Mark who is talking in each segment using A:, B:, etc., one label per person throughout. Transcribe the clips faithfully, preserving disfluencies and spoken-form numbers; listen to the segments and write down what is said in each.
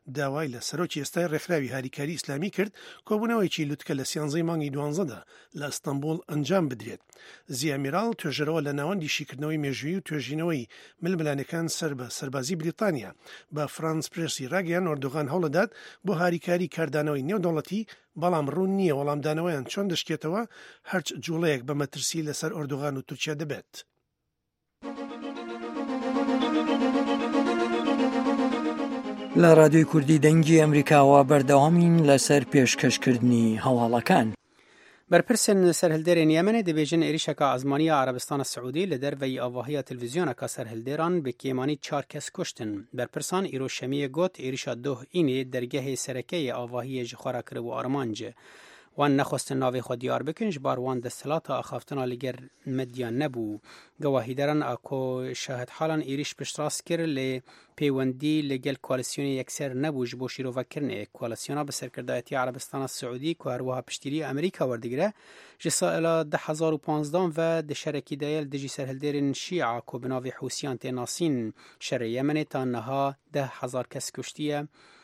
A: داوای لە سەرۆکی ئێستای ڕێکخراوی هاریکاری ئیسلامی کرد کۆبوونەوەیکی لوتکە لە سیانزەی مانگی دوانزەدا لە ئەستەمبول ئەنجام بدرێت. زیامیرال توێژەرەوە لە ناوەندی شیکردنەوەی مێژووی و توێژینەوەی ململانەکان سەر بە سەربازی بریتانیا بە فرانس پرێسی ڕاگەیان ئەردۆغان هەوڵەدات بۆ هاریکاری کاردانەوەی نێودەوڵەتی، بەڵام ڕوون نییە وەڵامدانەوەیان چۆن دەشکێتەوە هەرچ جوڵەیەک بە مەترسی لەسەر ئەردۆغان و تورکیا دەبێت.
B: لە رادیۆی کوردی دەنگی ئەمریکاوە بەردەوامین لەسەر پێشکەشکردنی هەواڵەکان.
C: بەرپرسن سەرهەلدێرên Yemenê dibêjin êrişeka ezmaniya Arabistana Siûdî li derveyî avahiya televîzyoneka serhildêran bi kêmanî çar kes kuştin. Berpirsan îro şemiyê got êrişa doh înê dergehê serekeyê avahiyê ji xwe re kiribû armanc. Wan nexwestin navê xwe diyar bikin ji bar wan desthilata axaftina li ger medya nebû. Gewahîdaran a ku şahidhalan êriş piştrast kir lê pêwendî li gel koalîsyonê yekser nebû ji bo şîrovekirinê. Koalîsyona bi serkirdayetiya Arabistana Siûdî ku her wiha piştîriyê Amerîka werdigire ji sala deh hezar û panzdeh ve di şerekî dayel dijî serhildêrên Şîa ku bi navê Hûsiyan tê nasîn şerê Yemenê ta niha deh hezar kes kuştiye.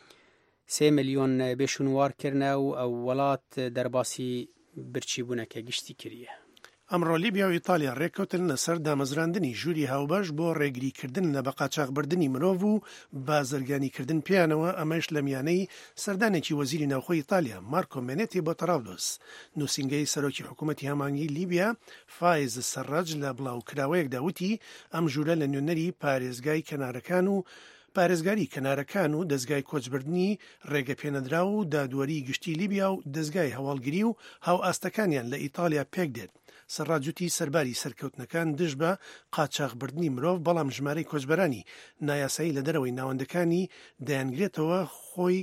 C: سێ ملیۆن بێشونوار kirine û ew welat derbasî birçîbûneke giştî kiriye.
A: ئەمڕۆ لیبیا و ئیتالیا ڕێککەوتن لەسەر دامەزراندنی ژووری هاوبەش بۆ ڕێگریکردن لە بەقاچاقبردننی مرۆڤ و بازرگانیکردن پیانەوە، ئەمەش لە میانەی سەردانێکی وەزیری ناوخۆی ئیتالیا مارکۆ مێنێتی بۆ تەراولۆس. نووسینگەی سەرۆکی حکوومەتی هەمانگی لیبیا فایز سەرڕەج لە بڵاوکراوەیەکدا وتی ئەم ژوورە لە نوێنەری پارێزگای کەنارەکان و پارێزگاری کەنارەکان و دەستگای کۆچبردننی ڕێگە پێنەدرا و دادوەری گشتی لیبیا و دەستگای هەواڵگیری و هاو ئاستەکانیان لە ئیتالیا پێک دێت. سەرڕاجوتی سەرباری سەرکەوتنەکان دژ بە قاچاقبردنی مرۆڤ، بەڵام ژمارەی کۆچبەرانی نایاسایی لە دەرەوەی ناوەندەکانی دەیانگرێتەوە خۆی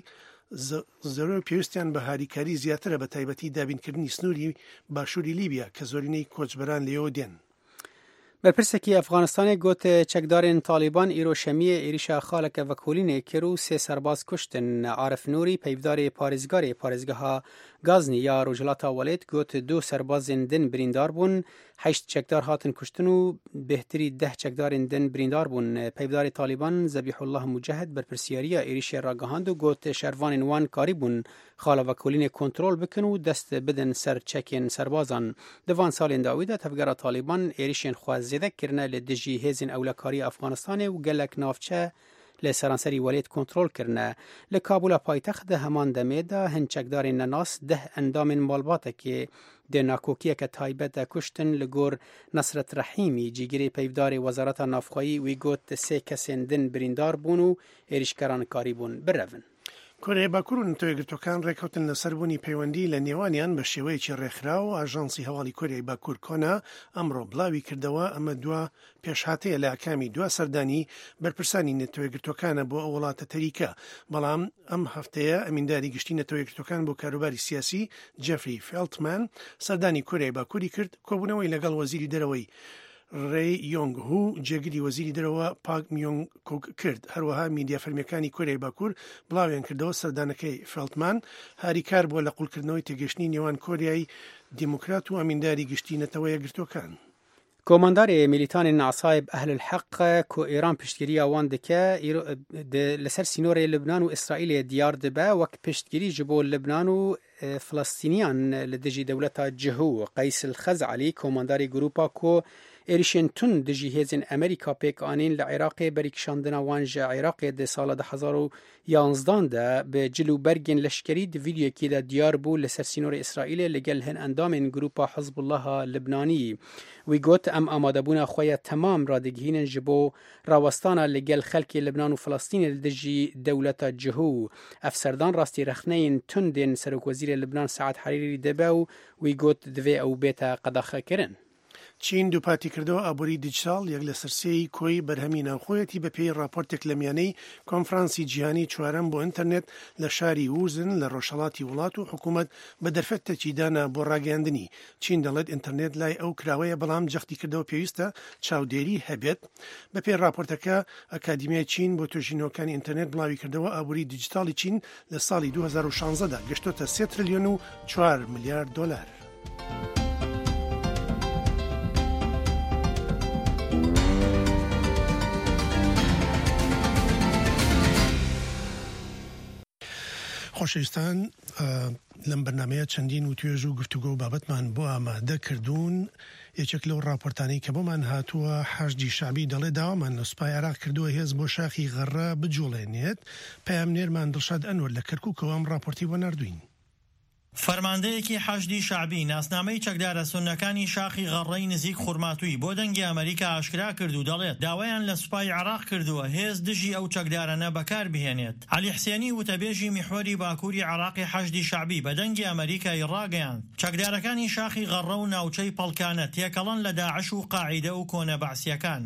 A: زەرۆ پێویستیان بە هاریکاری زیاترە، بە تایبەتی دابینکردنی سنووری باشووری لیبیا کە زۆرینەی کۆچبەران لێەوە دێن.
C: Berpirsekî Efxanistanê got çekdarên Talîban îro şemiyê êrişa xaleke vekolînê kir û sê serbaz kuştin. Arif Nurî peyvdarê parêzgarê parêzgeha Gaznî ya Rojhilata Welêt got du serbazên din birîndar bûn, heşt çekdar hatin kuştin û bêhtirî deh çekdarên din birîndar bûn. Peyvdarê Talîban Zebîhullah Mucehid berpirsiyariya êrişê ragihand û got şervanên wan karî bûn xala vekolînê kontrol bikin û dest bidin ser çekên serbazan. Di van salên dawî de tevgera Talîban êrişên xwe zêde kirine li dijî hêzên ewlekarî Efxanistanê û gelek navçe li seranserî Welêt kontrol kirine. Li Kabûla paytext de heman demê de hin çekdarên nenas deh endamên malbatekê di nakokiyeke taybet de kuştin. Li gor Nesret Rehîmî cîgirê peyvdarê Wezareta Navxwayî wî got sê kesên din birîndar bûn û êrişkeran karî bûn birevin.
A: کۆرەی باکوور و نەتەوەیەکگرتوەکان ڕێککەوتن لەسەربوونی پەیوەندی لە نێوانیان بە شێوەیەکی ڕێکخرا و ئاژانسی هەواڵی کۆریای باکوور کۆنا ئەمڕۆ بڵاوی کردەوە. ئەمە دوا پێشهاتەیە لە ئاکامی دوا سەردانی بەرپرسانی نەتەوەیەکگرتوەکانە بۆ ئەو وڵاتە تەریکە، بەڵام ئەم هەفتەیە ئەمینداری گشتی نەتەوەیەکگرتوەکان بۆ کاروباری سیاسی جێفری فێڵتمان سەردانی کۆریای باکووری کرد کۆبوونەوەی لەگەڵ وەزیری دەرەوەی ڕێ یۆنگ هو جێگیری وەزیری دەرەوە پاک میۆنگ کۆک کرد. هەروەها میدیا فەرمیەکانی کۆریای باکوور بڵاویان کردەوە سەردانەکەی فێڵتمان هاریکار بۆ لە قوڵکردنەوەی تێگەشتنی نێوان کۆریای دیموکرات و ئەمینداری گشتی نەتەوەیەکگرتوەکان.
C: کۆماندارê میلیتانên Asayib Ehlil Heq ku Îran piştgiriya wan dike li ser sînorê Libnan û İsraîlê diyar dibe wek piştgirî ji bo Libnan û Filistîniyan li dijî dewleta cihû. Qays el-Xezalî komandarê grûpa ku êrişên tund dijî hêzên Amerîka pêk anîn li Iraqê berîkişandina wan ji Iraqê di sala di hezar û yanzdan de bi cil û bergên leşkerî di vîdyokê de diyar bû li ser sînorê İsraîlê li gel hin endamên grûpa Hizbullaha Libnanî. Wî got em amadebûna xwe ya temam radigihînin ji bo rawestana li gel xelkê Libnan û Filistînê li dijî dewleta cihû. Ev serdan rastî rexneyên tundên Serokwezîrê Libnan Saad Harîrî dibe û wî got divê ew bête qedexekirin.
A: چین دووپاتی کردەوە ئابووری دیجیتال یەک لە سەرسێی کۆی بەرهەمی ناوخۆیەتی بە پێی راپۆرتێک لە میانەی کۆنفرانسی جیهانی چوارەم بۆ ئینتەرنێت لە شاری ووزن لە ڕۆژهەڵاتی وڵات و حکوومەت بە دەرفەت تەکیدانە بۆ ڕاگەاندنی. چین دەڵێت ئینتەرنێت لای ئەو کراوەیە، بەڵام جەختی کردەوە پێویستە چاودێری هەبێت. بە پێی راپۆرتەکە ئەکادیمیای چین بۆ توێژینەوەکانی ئینتەرنێت بڵاوی کردەوە ئابووری دیجیتالی چین لە ساڵی دوو هەزار و شانزەدا گەشتۆتە سێ تریلیۆن و چوار ملیارد دۆلار. خۆشەویستان لەم بەرنامەیە چەندین و توێژ و گفتوگۆ و بابەتمان بۆ ئامادە کردوون. یەکێک لەو راپۆرتانەی کە بۆمان هاتووە حەشدی شعبی دەڵێ داوامان لە سوپای عێراق کردووە هێز بۆ شاخی غەڕە بجوڵێنێت. پەیامنێرمان دڵشاد ئەنوەر لە کەرکووکەوە ئەم راپۆرتی بۆ ناردوین.
D: فەرماندەیەکی حەشدی شعبی ناسنامەی چەکدارە سونەکانی شاخی غەڕەی نزیک خورماتووی بۆ دەنگی ئەمریکا ئاشکرا کرد و دەڵێت داوایان لە سوپای عێراق کردووە هێز دژی ئەو چەکدارانە بەکار بهێنێت. عەلی حسێنی وتەبێژی میحوەری باکووری عێراقی حەشدی شعبی بە دەنگی ئەمریکای ڕاگەیاند چەکدارەکانی شاخی غەڕە و ناوچەی پەڵکانە تێکەڵەن لە داعش و قاعیدە و کۆنە بەعسیەکان.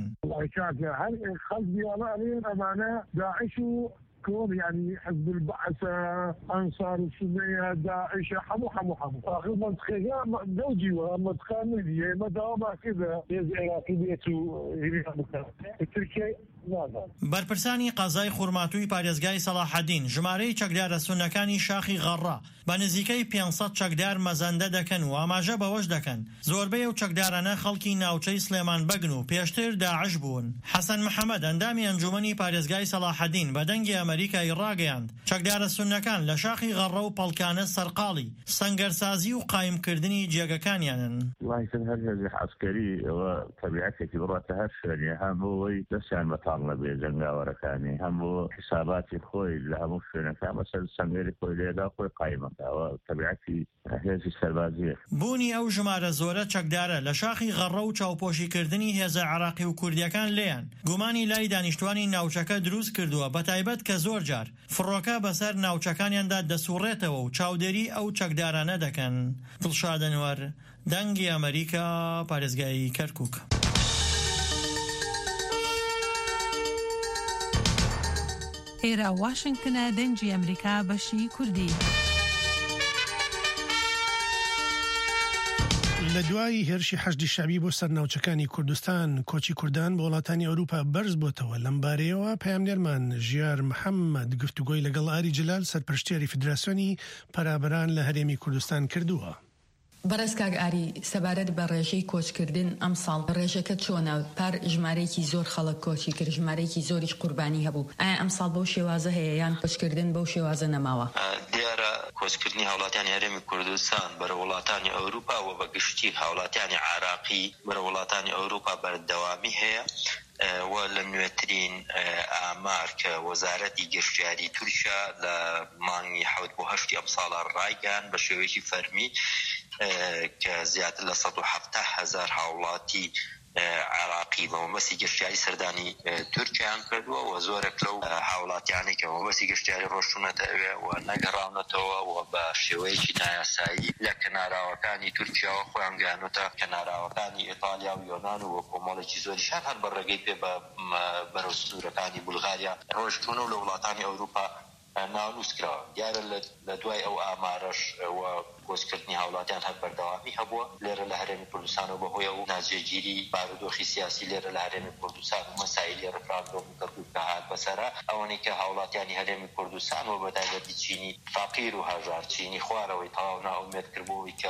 E: يعني حزب البعثة أنصار السنية داعش حمو حمو حمو آخر منطقة دوجي ومنطقة مدية مدامة كذا يز عراقي بيتو هنا مكان التركي
D: بەرپرسانی قازای خورماتووی پارێزگای سەلاحەدین ژمارەی چەکدارە سونەکانی شاخی غەڕە بە نزیکەی پێنجسەد چەکدار مەزەندە دەکەن و ئاماژە بەوەش دەکەن زۆربەی ئەو چەکدارانە خەڵکی ناوچەی سلێمان بەگن و پێشتر داعش بوون. حەسەن محەممەد ئەندامی ئەنجومەنی پارێزگای سەلاحەدین بە دەنگی ئەمریکای ڕاگەیاند چەکدارە سونەکان لە شاخی غەڕە و پەڵکانە سەرقاڵی سەنگەرسازی و قایمکردنی جێگەکانیانن.
F: لە جەنگاوەرەکانی هەموو حساباتی خۆی لە هەموو شوێنەکان مەسەر سەنگێری خۆی لێدا خۆی قایمەکەوە تەبیعەتی هێزی سەربازیە.
D: بوونی ئەو ژمارە زۆرە چەکدارە لە شاخی غەڕە و چاوپۆشیکردنی هێزە عێراقی و کوردیەکان لێیان گومانی لای دانیشتوانی ناوچەکە دروست کردووە بەتایبەت کە زۆر جار فڕۆکە بەسەر ناوچەکانیاندا دەسوڕێتەوە و چاودێری ئەو چەکدارانە دەکەن. دڵشاد ئەنوەر دەنگی ئەمریکا پارێزگای کەرکووک.
G: ئێرە واشنگتنە دەنگی ئەمریکا بەشی کوردی.
A: لە دوای هێرشی حەشدی شعبی بۆ سەر ناوچەکانی کوردستان کۆچی کوردان بە وڵاتانی ئەوروپا بەرز بۆتەوە. لەم بارەیەوە پەیامنێرمان ژیار محەممەد گفتوگۆی لەگەڵ ئاری جلال سەرپەرشتیاری فیدراسیۆنی پەرابەران لە هەرێمی کوردستان کردووە.
H: بەڕێز کاک ئاری سەبارەت بە ڕێژەی کۆچکردن ئەم ساڵ ڕێژەکە چۆنە؟ پار ژمارەیەکی زۆر خەڵک کۆچی کرد ژمارەیەکی زۆریش قوربانی هەبوو. ئایا ئەم ساڵ بەو شێوازە هەیە یان کۆچکردن بەو شێوازە نەماوە؟
I: دیارە کۆچکردنی هاوڵاتیانی هەرێمی کوردستان بەرە وڵاتانی ئەوروپا و بەگشتی هاوڵاتیانی عێراقی بەرە وڵاتانی ئەوروپا بەردەوامی هەیە و لە نوێترین ئامار کە وەزارەتی گەشتیاری تورکیا لە مانگی حەوت بۆ هەشتی ئەم ساڵە ڕایگەیاند بە شێوەیەکی فەرمی کە زیاتر لە سەد و هەفتە هەزار هاوڵاتی عراقی بە مەبەستی گەشتیاری سەردانی تورکیان کردووە و زۆرێک لەو هاوڵاتیانی کە مەبەستی گەشتیاری ڕۆشتونەتە ئەوێ و نەگەڕاونەتەوە و بە شێوەیەکی نایاسایی لە کەناراوەکانی تورکیاوە خۆیان گەیانوتە کەناراوەکانی ئیتالیا و یۆنان و کۆمەڵێکی زۆریشان هەر بە ڕێگەی پێ بە بەرەو سنوورەکانی بولغاریا ڕۆشتونە و لە وڵاتانی ئەوروپا ناونووسکراوە. دیارە لە دوای ئەو ئامارەش و کۆچکردنی هاوڵاتیان هەر بەردەوامی هەبووە لێرە لە هەرێمی کوردستان و بەهۆی ئەو ناجێگیری بارودۆخی سیاسی لێرە لە هەرێمی کوردستان و مەسایلی ڕفراندۆمی کەرکووک کە هات بەسەرا ئەوەی کە هاوڵاتیانی هەرێمی کوردستان و بەتایبەتی چینی فەقیر و هەژار چینی خوارەوەی تەواو ناومێد کردبووی کە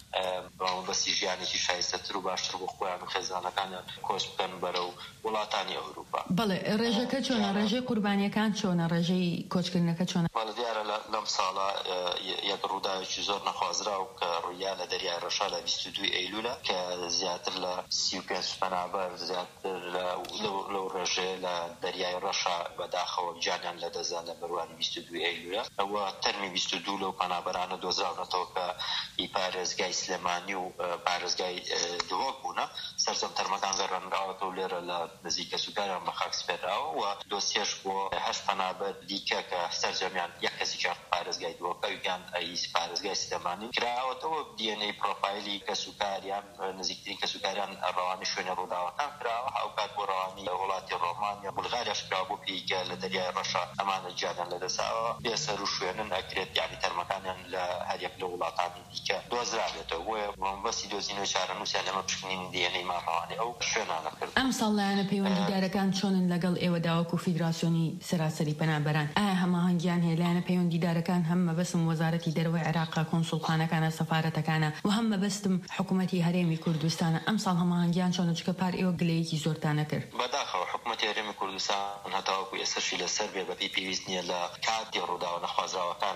I: بەسی ژیانێکی شایستەتر و باشتر بۆ خۆیان و خێزانەکانیان کۆچ بکەن بەرەو وڵاتانی ئەوروپا.
H: بەڵێ ڕێژەکە چۆنە؟ ڕێژەی قوربانیەکان چۆنە؟ ڕێژەی کۆچکردنەکە چۆنە؟
I: بەڵێ دیارە لەم ساڵە یەک ڕووداوێکی زۆر نەخوازرا و کە ڕوویا لە دەریای ڕەشا لە بیست و دوو ئەیلولە کە زیاتر لە سی و پێنج پەنابەر زیاتر لەو ڕێژەیە لە دەریای ڕەشا بەداخەوە گیانیان لەدەزا لە بەروانی بیست و دوو ئەیلولە. ئەوە تەرمی بیست و دوو لەو پەنابەرانە دۆزراونەتەوە کە هی پارێزگای سلێمانی و پارێزگای دۆک بوونە سەرجەم تەرمەکان گەڕاندراوەتەوە لێرە لە نزیکە سوکاریان بە خاک سپێراوە و دۆسیەش بۆ هەشت پەنابەر دیکە کە سەرجەمیان یەک کەسێکیان پارێزگای دۆکەویان ئەی پارێزگای سلێمانی کراوەتەوە دی ئێن ئەی پرۆفایلی کەسوکاریان نزیکترین کەسوکاریان ڕەوانی شوێنە ڕووداوەکان کراوە هاوکات بۆ ڕەوانی وڵاتی ڕۆمانیا بولغاریاش کرا بۆ پێیکە لە دەریای ڕەشا ئەمانە گیانیان لەدەساوە بێسەر و شوێنن ئەکرێت یعنی تەرمەکانیان لە هەریەک لە وڵاتانی دیکە دۆزرابێتەوە بۆ بەسی دۆزینەوەی چارەنووسیان لەمە پشکنین دی ئێن ئەی ماڕەوانی ئەو شوێنانە کرد.
H: ئەم ساڵ لایەنە پەیوەندیدارەکان چۆنن لەگەڵ ئێوەدا وەکو فیدراسیۆنی سەراسەری پەنابەران؟ ئایا هەماهەنگیان هەیە لایەنە پەیوەندیدارەکان هەم مەبەستم وەزارەتی دەرەوەی عێراقا کۆنسوڵخانەکانە سەفارەتەکانە و هەم مەبەستم حکوومەتی هەرێمی کوردستانە؟ ئەم ساڵ هەماهەنگیان چۆنە چکە پار ئێوە گلەیەکی زۆرتانە کرد؟
I: بەداخەوە حکوومەتی هەرێمی کوردستان هەتاوەکو ئێستاشی لەسەر بێ بەپی پێویست نییە لە کاتی ڕووداوە نەخوازراوەکانە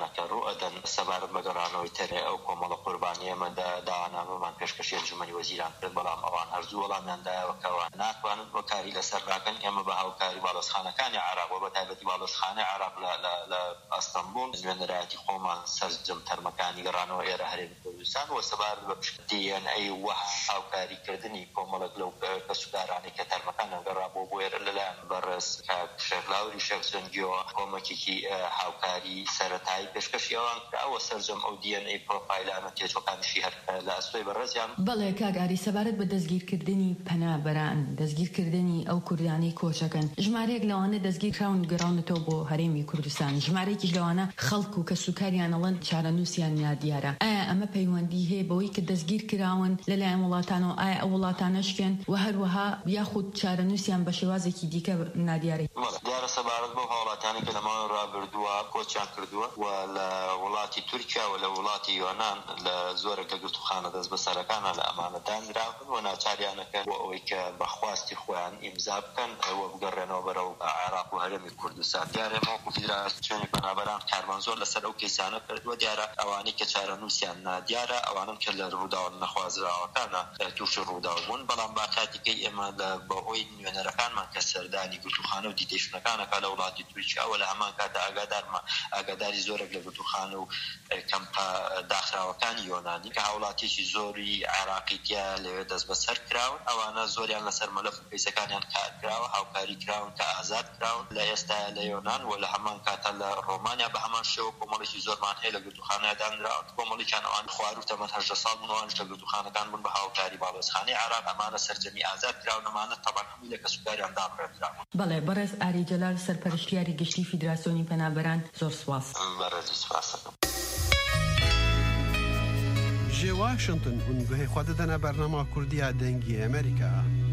I: کە ڕوئەدەن سەبارەت بە گەڕانەوەی تەرێ ئەو کۆمەڵە قوربانی ئێمە داوانامەمان پێشکەشی ئەنجومەنی وەزیران کرد، بەڵام ئەوان هەرزوو وەڵامیاندایەوە کەەوە ناتوانن بۆ کاری لەسەر ڕاکەن. ئێمە بە هاوکاری باڵۆزخانەکانی عێراق و بە تایبەتی باڵۆزخانەی عێراق لە ئەستەمبول نوێنەرایەتی خۆمان سەرجەم تەرمەکانی گەڕانەوە ئێرە هەرێمی کوردستان و سەبارەت بە دی ئێن ئەی و هاوکاریکردنی کۆمەڵک لەو کەسوکارانی کە تەرمەکانیان گەڕا بۆ بۆ ئێرە لەلایەن بەڕێز شێخ لاوری شێخ زەنگیەوە کۆمەکێکی هاوکاری سەرەتایی پێشکەشی ئەوان کراوە سەرجەم ئەو دی ئێن ئەی پرۆفایلانە تێچۆکانیشی هەر لە ئەستۆی بەڕێزیان.
H: بەڵێ کاگاری سەبارەت بە دەستگیرکردنی پەنابەران، دەستگیرکردنی ئەو کوردانی کۆچەکەن، ژمارەیەک لەوانە دەستگیر کراون گەڕاونەتەوە بۆ هەرێمی کوردستان، ژمارەیەکیش لەوانە خەڵک و کەسوکاریان ئەڵەن چارەنووسیان نادیارە. ئایا ئەمە پەیوەندی هەیە بەوەی کە دەستگیر کراون لەلایەن وڵاتانەوە، ئایا ئەو وڵاتانەشکێن و هەروەها یاخود چارەنووسیان بە شێوازێکی دیکە نادیارە؟
I: دیارە سەبارەت بۆ هاوڵاتانی کە لەماوەی ڕابردووە کۆچیان کردووە و لە وڵاتی تورکیا و لە وڵاتی یۆنان لە زۆرێک لە گرتوخانە دەست بەسەرەکانە لە ئەمانە دانراون و ناچاریانەکە بۆ ئەوەی کە بەخواستی خۆیان ئیمزا بکەن ئەوە بگەڕێنەوە بەرەو عێراق و هەرێمی کوردستان. دیارە ماوەکو فیدراسیۆنی پەنابەران کارمان زۆر لەسەر ئەو کەیسانە کردووە. دیارە ئەوانەی کە چارەنووسیان نادیارە ئەوانم کە لە ڕووداوە نەخوازراوەکانە تووشی ڕووداو بوون، بەڵام باکاتیکەی ئێمە بەهۆی نوێنەرەکانمان کە سەردانی گرتوخانە و دیتەیشنەکانەکە لە وڵاتی تورکیاوە لە هەمان کاتدا ئاگادارمە ئاگاداری زۆرێک لە گرتوخانە و کەمپا داخراوەکانی یۆنانی کە هاوڵاتیەکی زۆری عێراقی تیا لەوێ دەست بەسەر کراون، ئەوانە زۆریان لەسەر مەلەف و کەیسەکانیان کارکراوە، هاوکاری کراون کە ئازاد کراون لە ئێستا لە یۆنان و لە هەمان کاتە لە ڕۆمانیا بە هەمان شێوە کۆمەڵێکی زۆرمان هەیە لە گرتوخانەیە دانراون. کۆمەڵێکیان ئەوان خوار و تەمەن هەژدە ساڵ بوون، ئەوانش لە گرتوخانەکان بوون بە هاوکاری باڵۆزخانەی عێراق. ئەمانە سەرجەمی ئازاد کراون، ئەمانە تەبەن هەمووی لە کەسوکاریان دابڕێنراون.
H: بەڵێ بەڕێز ئاری جەلال سەرپەرشتیاری گشتی فیدراسیۆنی پەنابەران، زۆر سوپاس.
I: بەڕێز سوپاس.
J: جێ واشنگتن هون گوهی خوا دەدەنە بەرنامە کوردیە دەنگی ئەمریکا.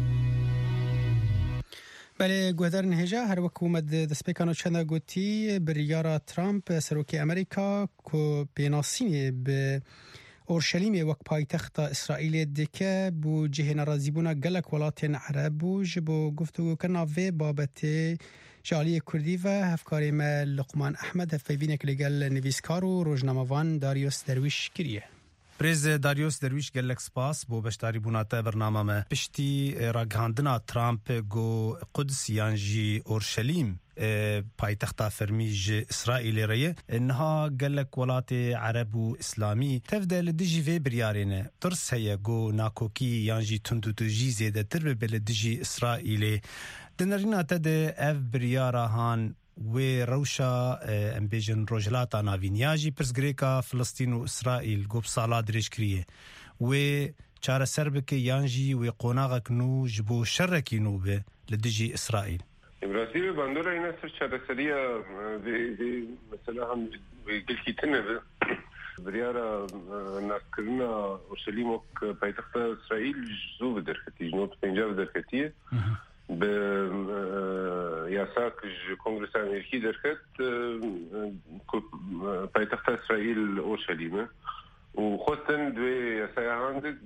C: بەێ گوهدارن هێژە هەروەکوومەد دەستپێکانە چەندە گوتی بریارە ترامپ سەرۆکی ئەمریکا کۆ پێناسینێ بە ئۆرشەلیمێ وەک پایتەختە ئیسرائیلێ دکە بوو جهێنە ڕازیبوونە گەلک وڵاتێن عەرەب بوو ji بۆ گفتوگۆکردنا vê babetê ji aliyê Kurdî ve hevkarê me Luqman Ehmed hevpeyvînek lêgel nivîskar û rojnamevan Darius Derwîş kiriye.
K: Prêz Darius Derwîş gelek spas bû beşdarî bûna te bername me. Piştî ragihandina Trump got Quds yan jî Orşelîm paytexta fermî ji İsraîlê re ye niha gelek welatê Ereb û İslamî tev de li dijî vê biryarê ne tirs heye got nakokî yan jî tundû jî zêdetir bibe li dijî İsraîlê. Di nêrîna te de ev biryara han wê rewşa em bêjin rojhilata navîniya jî pirsgirêka Filistîn û İsraîl got sala dirêj kiriye. Wê çareser bike yan jî wê qonaxek nû ji bo şerrekî nû be li dijî İsraîl.
L: براسیل باندورا اینا سر چارەسەریە مثلا هم گلکی تنه به بریارە ناسکردنا ئۆرشەلیم وەک پایتەختە ئیسرائیل زوو بدەرکەتی ژنۆ پێنجا بدەرکەتیە بە یاساک کۆنگرەس ئەمریکی دەرکەت پایتەختە ئیسرائیل ئۆرشەلیمە و خۆستن دوێ یاسایە هەندێک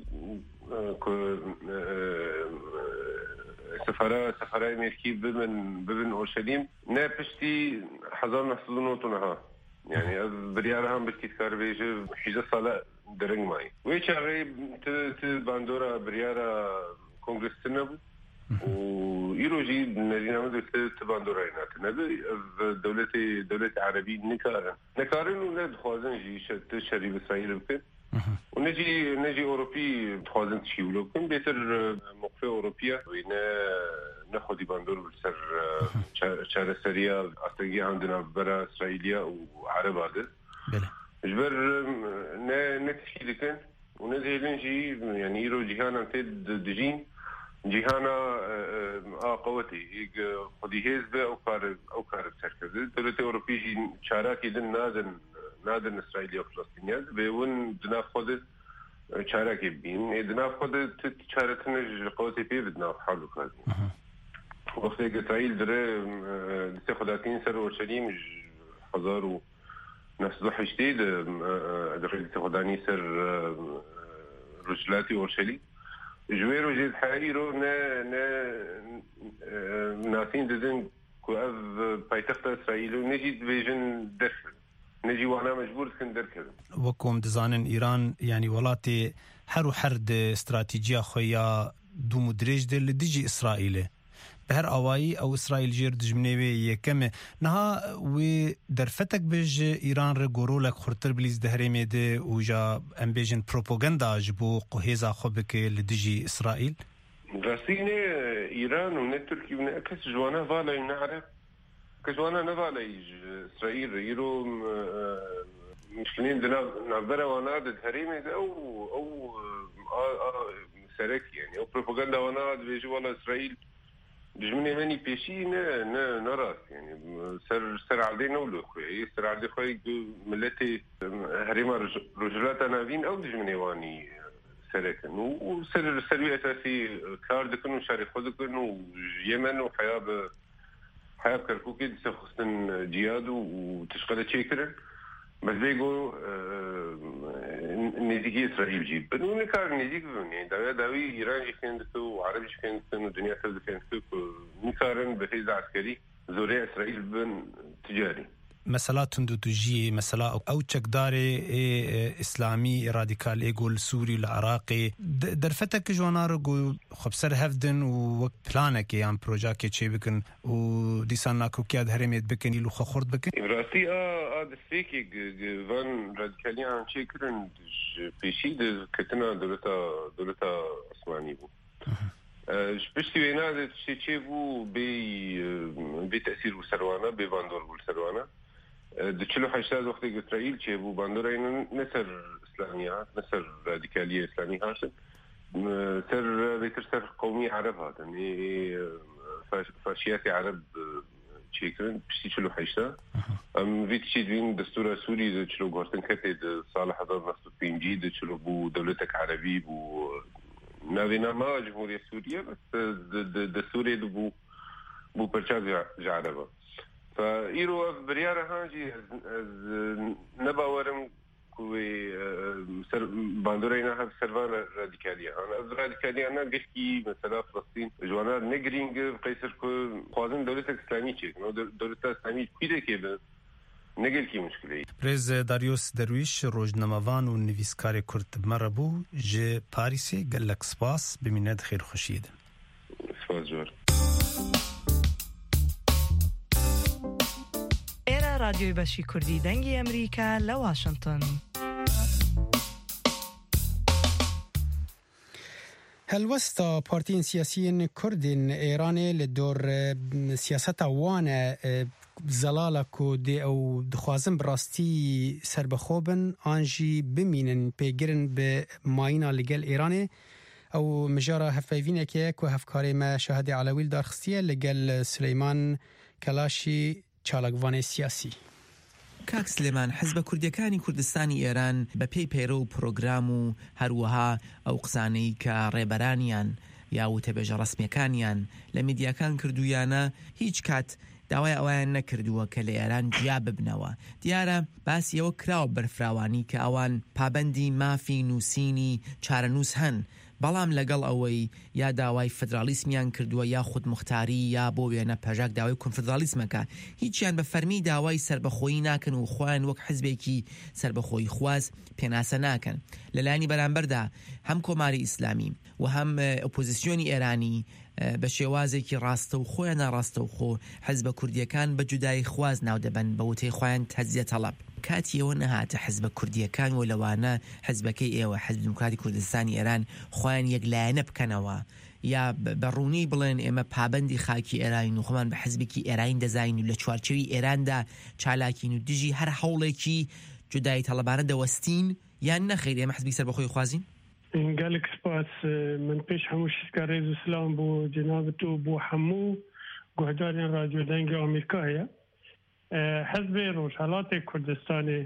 L: سفرة سفرة أمريكي بمن بمن أورشليم نا بشتي حزام نحصلونوتونها يعني بريارها هم بشتي كاربيج حجة صلاة درنج ماي ويش عري ت ت باندورا بريارا كونغرس تنبو ويروجي نرينا مدة ت باندورا هنا تنبو دولة دولة عربية نكارن نكارن وناد خوازن جي شت شريف إسرائيل بكن ونجي نجي أوروبي تخوازن تشيولو كم بيتر موقفة أوروبية وينا ناخد باندور بالسر شارع سريع أسترجي عندنا برا إسرائيلية وعرب هذا جبر نا نتشيل كن ونزهي لنجي يعني يرو جهانا تد دجين جهانا آه قوتي خدي هزب أو كارب أو كارب سركز دولة أوروبية شاركي دن نادن نادن إسرائيلية وفلسطينية بيون دنا خود شارك بين دنا خود تشاركنا قوتي في بدنا حلو كذا وقت إسرائيل درة استخدامين سر أورشليم حزارو نفس ضح جديد درة استخدامي سر رجلاتي أورشليم جويرو جد حائرو نا نا ناسين دزن كأذ بايتخت إسرائيل ونجد بيجن دفن نجي جیوانه مجبور سکندر کردن
K: وکم دزانن ایران یعنی ولاتی هر و هر د استراتیجیا خویا دو مدرج دل دیجی اسرائیل به هر اوایی او اسرائیل جیر دجمنوی یکم نها و در فتک بج ایران ر گورولک خورتر بلیز دهری میده و جا امبیجن پروپاگاندا جبو قهیزا خوبک لدیجی اسرائیل
L: راسين إيران ومن تركيا ومن كاس جوانا فالا نعرف كاس جوانا نفالا إسرائيل يرو مشكلين دنا نعبر وانا الهريمة أو أو سرك يعني أو بروباغندا وانا بيجي ولا إسرائيل بجمني ماني بيشي نا نا نراس يعني سر سر علينا ولا خوي سر علي خوي ملتي هريمة رجلات نافين أو بجمني واني سركن وسر سروي أساسي كار دكن وشارك خدكن ويمن وحياة حياة كركوكي تسخصن جياد وتشغل شيكرن بس بيجو نزيكي إسرائيل جيب بدون كار نزيك يعني داوي داوي إيران يخندسو وعرب يخندسو والدنيا تبدأ يخندسو نكارن بحيز عسكري زوري إسرائيل بن تجاري
K: مثلا تندوتجي مثلا او تشكداري اسلامي راديكال ايجول سوري العراقي درفتك جوانارغو خبسر هفدن و بلانك يعني بروجاكي تشي بكن و ديساناكو كياد هرميت بكن يلو خورد بكن
L: براسي اه اد فيكي فان راديكاليان تشيكرن بيشي كتنا دولتا دولتا عثماني بو شبشتي وينا تشي تشيبو بي بتاثير سروانه بفاندور سروانه دچلو حشتاد وقتی اسرائیل چه بو باندورا این نصر اسلامیات نصر رادیکالی اسلامی هاشن سر بيتر سر قومي عرب هذا يعني فاشيات عرب تشيكرن بشتي چلو حشتا ام فيت شيدين دستور سوري دچلو غورتن كتي صالح حضر نصر بينجي دچلو بو دولتك عربي بو نابينا ما جمهورية سوريا بس دستوري بو بو برشاز عربه فإيرو بريارة هاجي نباورم كوي سر باندورينا هاف سرفان راديكالية أنا راديكالية أنا قشكي مثلا فلسطين جوانا نجرينج قيصر كو خوازن دولة إسلامية چيك دولة إسلامية كيدا كيبه نگل کی مشکلی
K: پرز داریوس درویش روزنامه‌وان و نویسکار کرد مربو ج پاریس گلک سپاس بمیناد خیر خوشید
L: سپاس جور
M: ایرا رادیوی بشی کردی دنگی امریکا لواشنطن
C: هلوستا پارتین سیاسیین کردین ایران لدور سیاست وان زلاله کو دی او دخوازم براستی سربخوبن آنجی بمینن پیگرن به ماینا لگل ایران او مجارا هفایوینه که که هفکاری ما شهده علویل دارخستیه لگل سلیمان کلاشی چالکوان سیاسی
N: کاک سلێمان حزب کوردیەکانی کوردستانی ئێران بە پێی پەیرە و پرۆگرام و هەروەها ئەو قسانەی کە ڕێبەرانیان یا وتەبێژە ڕەسمیەکانیان لە میدیاکان کردویانە هیچ کات داوای ئەویان نەکردووە کە لە ئێران جیا ببنەوە. دیارە باسی ئەوە کراوە بەرفراوانی کە ئەوان پابەندی مافی نووسینی چارەنووس هەن، بەڵام لەگەڵ ئەوەی یا داوای فدرالیسمیان کردووە یا خودمختاری یا بۆ وێنە پەژاک داوای کۆنفدرالیسمەکە، هیچیان بە فەرمی داوای سربەخۆیی ناکەن و خۆیان وەک حزبێکی سربەخۆیی خواز پێناسە ناکەن. لەلایانی بەرامبەردا هەم کۆماری ئیسلامی و هەم ئۆپۆزیسیۆنی ئێرانی بە شێوازێکی ڕاستە و خۆیان ناڕاستە و خۆ حزبە کوردیەکان بە جودایی خواز ناو دەبن بە وتەی خۆیان تەجزیە تەڵەب. کاتیەوە نەهاتە حزبە کوردیەکان و لەوانە حزبەکەی ئێوە حزب دموکراتی کوردستانی ئێران خۆیان یەکلایەنە بکەنەوە یا بەڕوونی بڵێن ئێمە پابەندی خاکی ئێران و خۆمان بە حزبێکی ئێران دەزاین و لە چوارچێوی ئێراندا چالاکین و دژی هەر هەوڵێکی جودایی تەڵەبانە دەوەستین یان نەخێر ئێمە حزبی سەربەخۆی خوازین؟
E: قالك سباس من بيش حموش كاريز السلام بو جنابته بو حمو قهدارين راديو دنجي أمريكا هي حزب روشالات كردستاني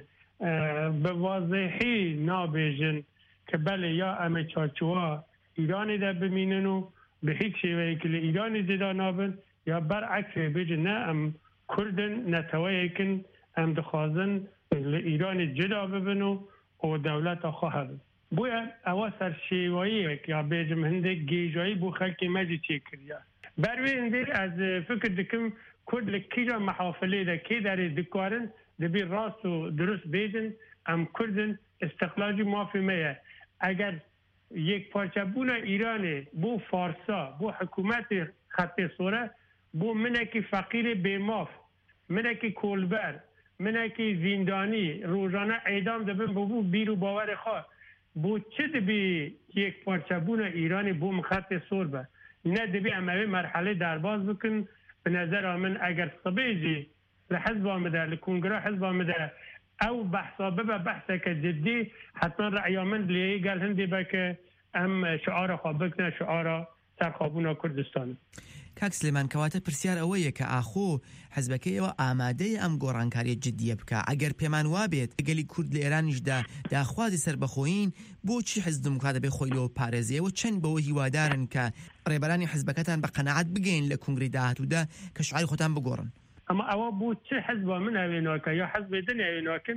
E: بواضحي نابيجن كبالي يا أمي چارچوا إيراني دا بميننو بحيك شيوه كل إيراني زيدا نابن يا برعكس بيجن نا أم كردن نتويكن أم دخوازن لإيراني جدا ببنو و دولت خواهر بویا اواسر شیوایی که بیجم هنده گیجایی بو خلکی مجی چی کریا بروی اندیر از فکر دکم کرد لکیجا محافله ده که داری دکارن
O: دەبێت ڕاست و دروست بێدن ئەم کوردن استقلالی مافیمەیە ئەگەر یەک پارچەبوونە ئیرانێ بۆ فارسا بۆ حکوومەتی خەتێ سۆرە بۆ منێکی فەقیری بێماف منێکی کۆلبەر منێکی زیندانی ڕۆژانە ئەیدام دەبن بۆ بوو بیر و باوەری خوا بۆ چ دەبێ یەک پارچەبوونە ئیرانی بۆ خەتێ سۆر بە نه دەبێ ئەمەوێ مەرحەلەی دەرباز بکن بنظر من ئەگەر سبێژی لە حزبا مدە لە کۆنگرا حزبا مدە ئەو بەحسا ببە بەحسێکە جدی حتما ڕەعیا من لێ گەل هەندێ بە کە ئەم شعارە خوا بکنە شعارە سەرخابوونە کوردستان.
N: کاک سلێمان کەواتە پرسیار ئەوەیە کە ئاخۆ حزبەکەیەوە ئامادەی ئەم گۆڕانکاریە جدیە بکە ئەگەر پێمان وابێت گەلی کورد لە ئێرانیشدا داخوازی سربەخۆین بۆچی حزب دموکرات دەبێ خۆی لەوە پارێزیەوە چەند بەوە هیوادارن کە ڕێبەرانی حزبەکەتان بە قەنەعەت بگەین لە کنگری داهاتوودا کە شعاری خۆتان بگۆڕن.
O: ئەمە ئەوە بۆ چه حزبە من ئەوێناکە یا حزبێ دن ئەوێناکن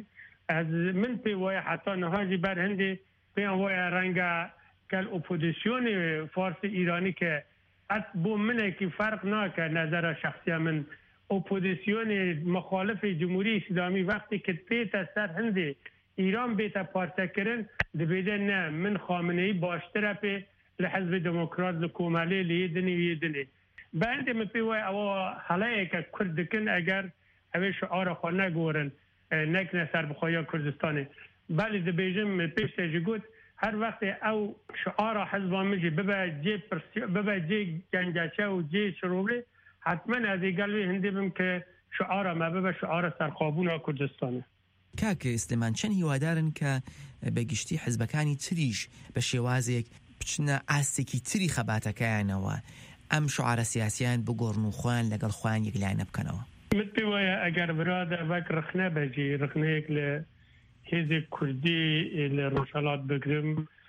O: من پێ وایە حتا نەهاژی بەر هەندێ پێیان وایە ڕەنگە کەل ئۆپۆزیسیۆنی فارسی ئیرانی کە ات بۆ منێکی فەرق ناکە نەزەرە شخصیە من ئۆپۆزیسیۆنی مخالفی جمهوری ئیسلامی وەختی کە پێتە سەر هەندێ ئیران بێتە پارتەکردن دەبێتە نه من خامنەیی باشترە پێ لە حزبی دموکرات لە کۆمەلێ لێ دنی وێ دنێ بەندێ من پێ وایە ئەوە هەڵەیەکە کورد دکن ئەگەر ئەوێ شعارە خۆ نەگۆڕن نەکنە سەربەخۆیە کوردستانی بەڵێ دەبێژم پێشتێژی گوت هر وقت او شعار حزب مجي ببا جي ببا جي جنجاچه و جي شروبلي حتما هذه قالوا هندي بم شعار ما ببا شعار سرخابون كردستان.
N: کاک سلێمان چەند هیوادارن کە بەگشتی حزبەکانی تریش بە شێوازێک بچنە ئاستێکی تری خەباتەکەیانەوە ئەم شعارە سیاسیان بگۆڕن و خۆیان لەگەڵ خۆیان یەکلایەنە بکەنەوە.
O: من پێ وایە ئەگەر برادە بەک ڕخنە بەجێ ڕخنەیەک لە هێزێک کوردی لە ڕۆژهەڵات بگرم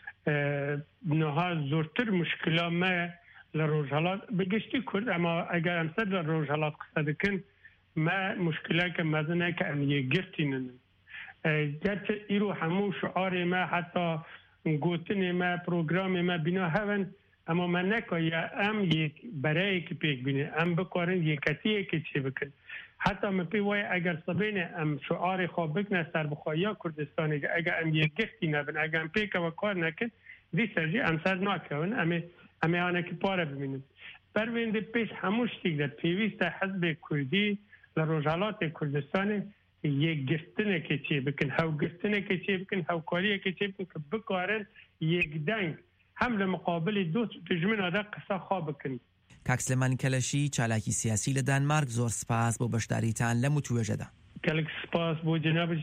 O: نەها زۆرتر مشکلا مە لە ڕۆژهەڵات بەگشتی کورد ئەمە ئەگەر ئەمسەر لە ڕۆژهەڵات قسە دەکەن مە مشکلەکە مەزنە کە ئەم یەکگرتینن گەرچە ئیرۆ هەموو شعارێ مە حتا گوتنێ مە پرۆگرامێ مە بینا هەون ئەمە مە نەکایە ئەم یەک بەرەیەکی پێک بینێ ئەم بکارن یەکەتیەکی چێ بکەن حتی من پی وای اگر سبینه ام شعار خواب بکنه سربخواهی کردستانی اگر ام یک گفتی نبین اگر ام پیک و کار نکن دی سرجی ام سر ناکون امی امی آنه که پاره ببینیم بروینده پیش هموش تیگ در پیویست حزب کردی لروجالات کردستانی یک گفتنه که چی بکن هاو گفتنه که چی بکن هاو کاریه که چی بکن که بکارن یک دنگ هم لمقابل دوست تجمن آده قصه خواب بکن.
N: کاک سلێمانی کەلەشی چالاکی سیاسی لە دانمارک زۆر سپاس بۆ بەشداریتان لەم وتوێژەدا.
O: کەلێک سپاس بۆ جەنابی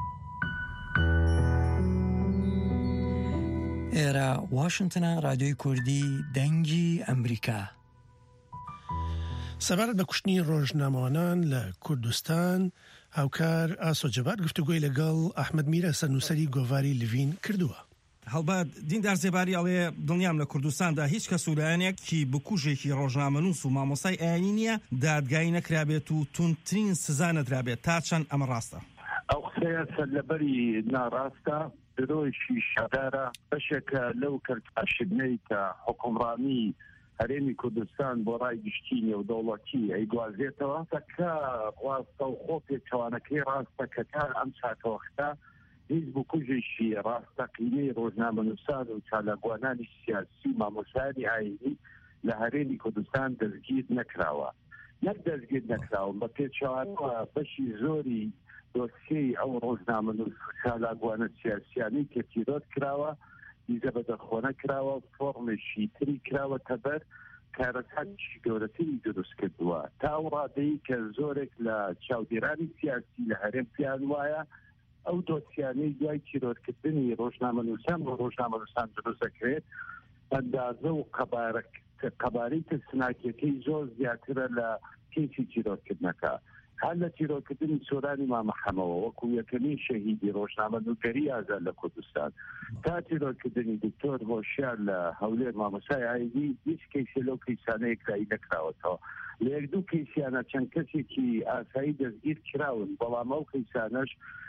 B: ئێرە واشنتنە رادیۆی کوردی دەنگی ئەمریکا.
A: سەبارەت بە کوشتنی ڕۆژنامەوانان لە کوردستان هاوکار ئاسۆ جەبار گفتوگۆی لەگەڵ ئەحمەد میرە سەرنووسەری گۆڤاری لڤین کردووە.
P: هەڵبەت دیندار زێباری ئەڵێ دڵنیام لە کوردستاندا هیچ کەس وولایەنێکی بکوژێکی ڕۆژنامەنووس و مامۆسای ئاینی نییە دادگایی نەکرابێت و تونترین سزا نەدرابێت تا چەند ئەمە ڕاستە.
Q: ئەو قسەیە سەرلەبەری ناڕاستە درۆیشی شەدارە بەشێکە لەو کرداشدنەی کە حکومڕانی هەرێمی کوردستان بۆ ڕای گشتی نێودەوڵەتی ئەیگوازێتەوە کە ڕاستە و خۆ پێچەوانەکەی ڕاستە کە تا ئەم چاکەوەختە هیچ بکوژێکی ڕاستەقینەی ڕۆژنامەنووسان و چالاکوانانی سیاسی مامۆسایانی ئاینی لە هەرێمی کوردستان دەستگیر نەکراوە نەک دەستگیر نەکراوە بە پێچەوانەوە بەشی زۆری دۆسیەی ئەو ڕۆژنامەنووس و چالاکوانە سیاسیانەی کە تیرۆت کراوە دیزە بەدەخۆنە کراوە فۆرمێکی تری کراوەتە بەر کارەکانیشی گەورەتری دروست کردووە تا ئەو ڕادەیە کە زۆرێک لە چاودێرانی سیاسی لە هەرێم پیان وایە ئەو دۆسیانەی دوای تیرۆرکردنی ڕۆژنامەنووسان بۆ ڕۆژنامەنووسان دروست دەکرێت ئەندازە و قەبارەی ترسناکیەکەی زۆر زیاترە لە کەیسی تیرۆرکردنەکە هەر لە تیرۆرکردنی سۆرانی مامەحەمەوە وەکو یەکەمین شەهیدی ڕۆژنامەنووسگەری ئازاد لە کوردستان تا تیرۆرکردنی دکتۆر هۆشیار لە هەولێر مامۆسای ئاینی هیچ کەیسێ لەو کەیسانەیە کرایی نەکراوەتەوە لە یەک دوو کەیسیانە چەند کەسێکی ئاسایی دەستگیر کراون بەڵام ئەو کەیسانەش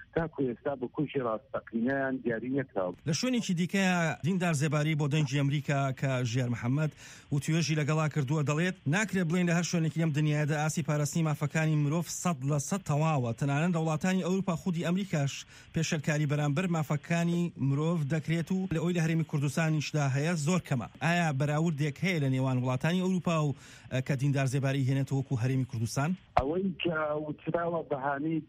Q: تاکو ئێستا بە کوژی ڕاستەقینەیان دیاری نەکراوە.
P: لە شوێنێکی دیکە دیندار زێباری بۆ دەنگی ئەمریکا کە ژیار محەممەد و توێژی لەگەڵا کردووە دەڵێت ناکرێت بڵێن لە هەر شوێنێکی لەم دنیادا ئاسی پاراستنی مافەکانی مرۆڤ سەد لە سەد تەواوە. تەنانەت وڵاتانی ئەوروپا خودی ئەمریکاش پێشەرکاری بەرامبەر مافەکانی مرۆڤ دەکرێت و لە ئەوی لە هەرێمی کوردستانیشدا هەیە زۆر کەمە. ئایا بەراوردێک هەیە لە نێوان وڵاتانی ئەوروپا و کە دیندار زێباری هێنێتەوە وەکو هەرێمی کوردستان؟
Q: ئەوەی کە وتراوە بەهانەی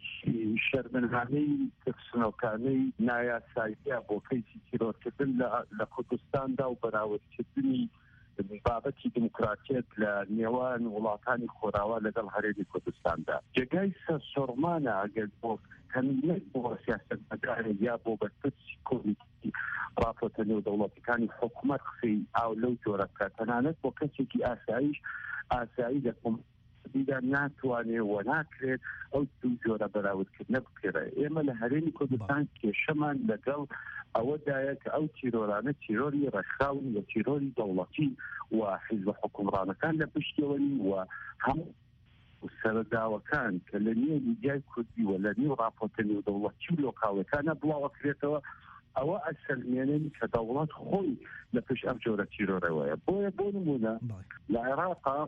Q: شەرمنهانەی ترسنەوەکانەی نایاساییە بۆ کەیسی تیرۆرکردن لە کوردستاندا و بەراوردکردنی بابەتی دموکراتیەت لە نێوان وڵاتانی خۆراوە لەگەڵ هەرێمی کوردستاندا جێگای سەر سۆڕمانە ئەگەر بۆ تەنێک بۆ سیاسەتمەدارێ یا بۆ بەرپرسی کۆمیتی ڕاپۆرتە نێودەوڵەتیەکانی حکوومەت قسەی ئاو لەو جۆرە بکات تەنانەت بۆ کەسێکی ئاساییش ئاسایی لە دیدا ناتوانێ و ناکرێت ئەو دوو جۆرە بەراوردکردنە بکرێ. ئێمە لە هەرێمی کوردستان کێشەمان لەگەڵ ئەوەدایە کە ئەو تیرۆرانە تیرۆری ڕەخراون و تیرۆری دەوڵەتی و حیزب حکومڕانەکان لە پشتیەوەی و هەموو سەرەداوەکان کە لە نێو میدیای کوردی و لە نێو ڕاپۆرتە نێودەوڵەتی و لۆکاڵەکانە بڵاوەکرێتەوە ئەوە ئەسەلمێنن کە دەوڵەت خۆی لە پشت ئەم جۆرە تیرۆرەوەیە. بۆیە بۆ نمونە لە عێراقا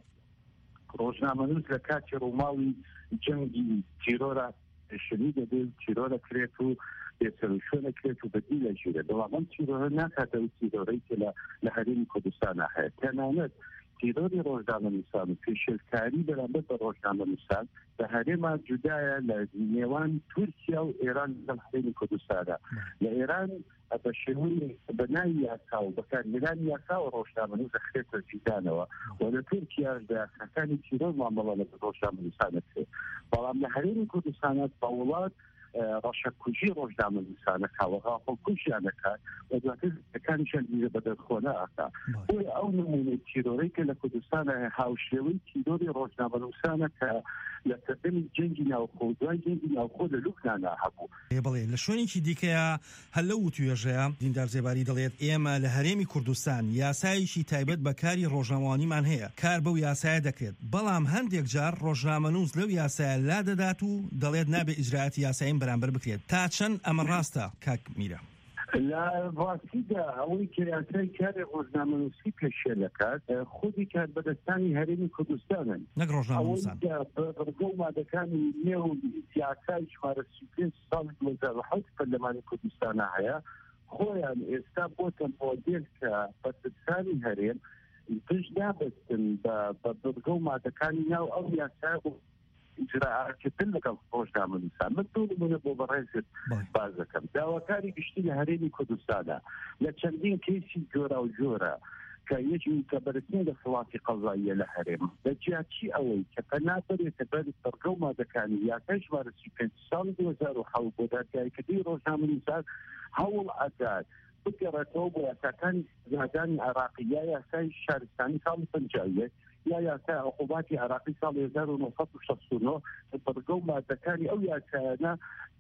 Q: ڕۆژنامەنووس لە کاتی ڕووماڵی جەنگی تیرۆرە شنی دەبێت تیرۆرە کرێت و بێسەرشۆنە کرێت و بەدی لە ژێرە دەوڵەمەند تیرۆرە ناکاتە و تیرۆرەی کە لە هەرێمی کوردستانە هەیە. تەنانەت تیرۆری ڕۆژنامەنووسان و پێشێلکاری بەرامبەر بە ڕۆژنامەنووسان بە هەرێما جودایە لە نێوان تورکیا و ئێران لەم هەرێمی کوردستانە. لە ئێران بە شێوەی بەناوی یاسا و بەکارهێنانی یاسا و ڕۆژنامەنووس دەخرێتە زیندانەوە و لە تورکیاش بە یاساکانی تیرۆر مامەڵە لە ڕۆژنامەنووسانە کرێت. بەڵام لە هەرێمی کوردستانە بە وڵات ڕەشەکوژی ڕۆژنامەنووسانە کاوەغا خۆکوژیانەکات و دواتر ئەکانیشان دیرە بە دەرخۆنە ئاکا. بۆی ئەو نمونەی تیرۆرەی کە لە کوردستانە هاوشێوەی تیرۆری ڕۆژنامەنووسانە کە لە سەردەمی جەنگی ناوخۆ دوای جەنگی ناوخۆ لە لوبنانا هەبوو.
P: بڵێ لە شوێنێکی دیکەیە هەر لەو توێژەیە دیندار زێباری دەڵێت ئێمە لە هەرێمی کوردستان یاسایشی تایبەت بە کاری ڕۆژنامەوانیمان هەیە، کار بەو یاسایە دەکرێت، بەڵام هەندێک جار ڕۆژنامەنووس لەو یاسایە لا دەدات و دەڵێت نابێ ئیجراعاتی یاساییم بەرامبەر بکرێت. تا چەند ئەمە ڕاستە کاک میرە؟
Q: لە ڕاستیدا ئەوەی کە یاسای کاری ڕۆژنامەنووسی پێشێ دەکات خودی کار بەدەستانی هەرێمی کوردستانن،
P: نەک ڕۆژنامەنووسان.
Q: بەڕگە و مادەکانی نێو یاسای ژمارە سی و پێنج ساڵی دوو هەزار و حەوت پەرلەمانی کوردستانە هەیە، خۆیان ئێستا بۆتە مۆدێل کە بەدەستانی هەرێم پشت نابەستن بە بەڕگە و مادەکانی ناو ئەو یاسای ئیجراعاتکردن لەگەڵ ڕۆژنامەنووسان. من دوو نمونە بۆ بەڕێزت باز دەکەم. داواکاری گشتی لە هەرێمی کوردستانە لە چەندین کەیسی جۆرا و جۆرە کە یەکی کە بەرزترین دەسەڵاتی قەزاییە لە هەرێم لە جیاتی ئەوەی کە پەنابەرێتە بەر بەڕگە و مادەکانی یاسای ژمارە سی و پێنج ساڵی دوو هەزار و حەوت بۆ دادگایکردنی ڕۆژنامەنووسان هەوڵ ئەدات بگەڕێتەوە بۆ یاساکانی زادانی عێراقی یا یاسای شارستانی ساڵی پەنجاویەک یا یاسای عقوباتی عراقی ساڵ هەزار و نۆسەد و شەست و نۆ بەڕگە و مادەکانی ئەو یاسایانە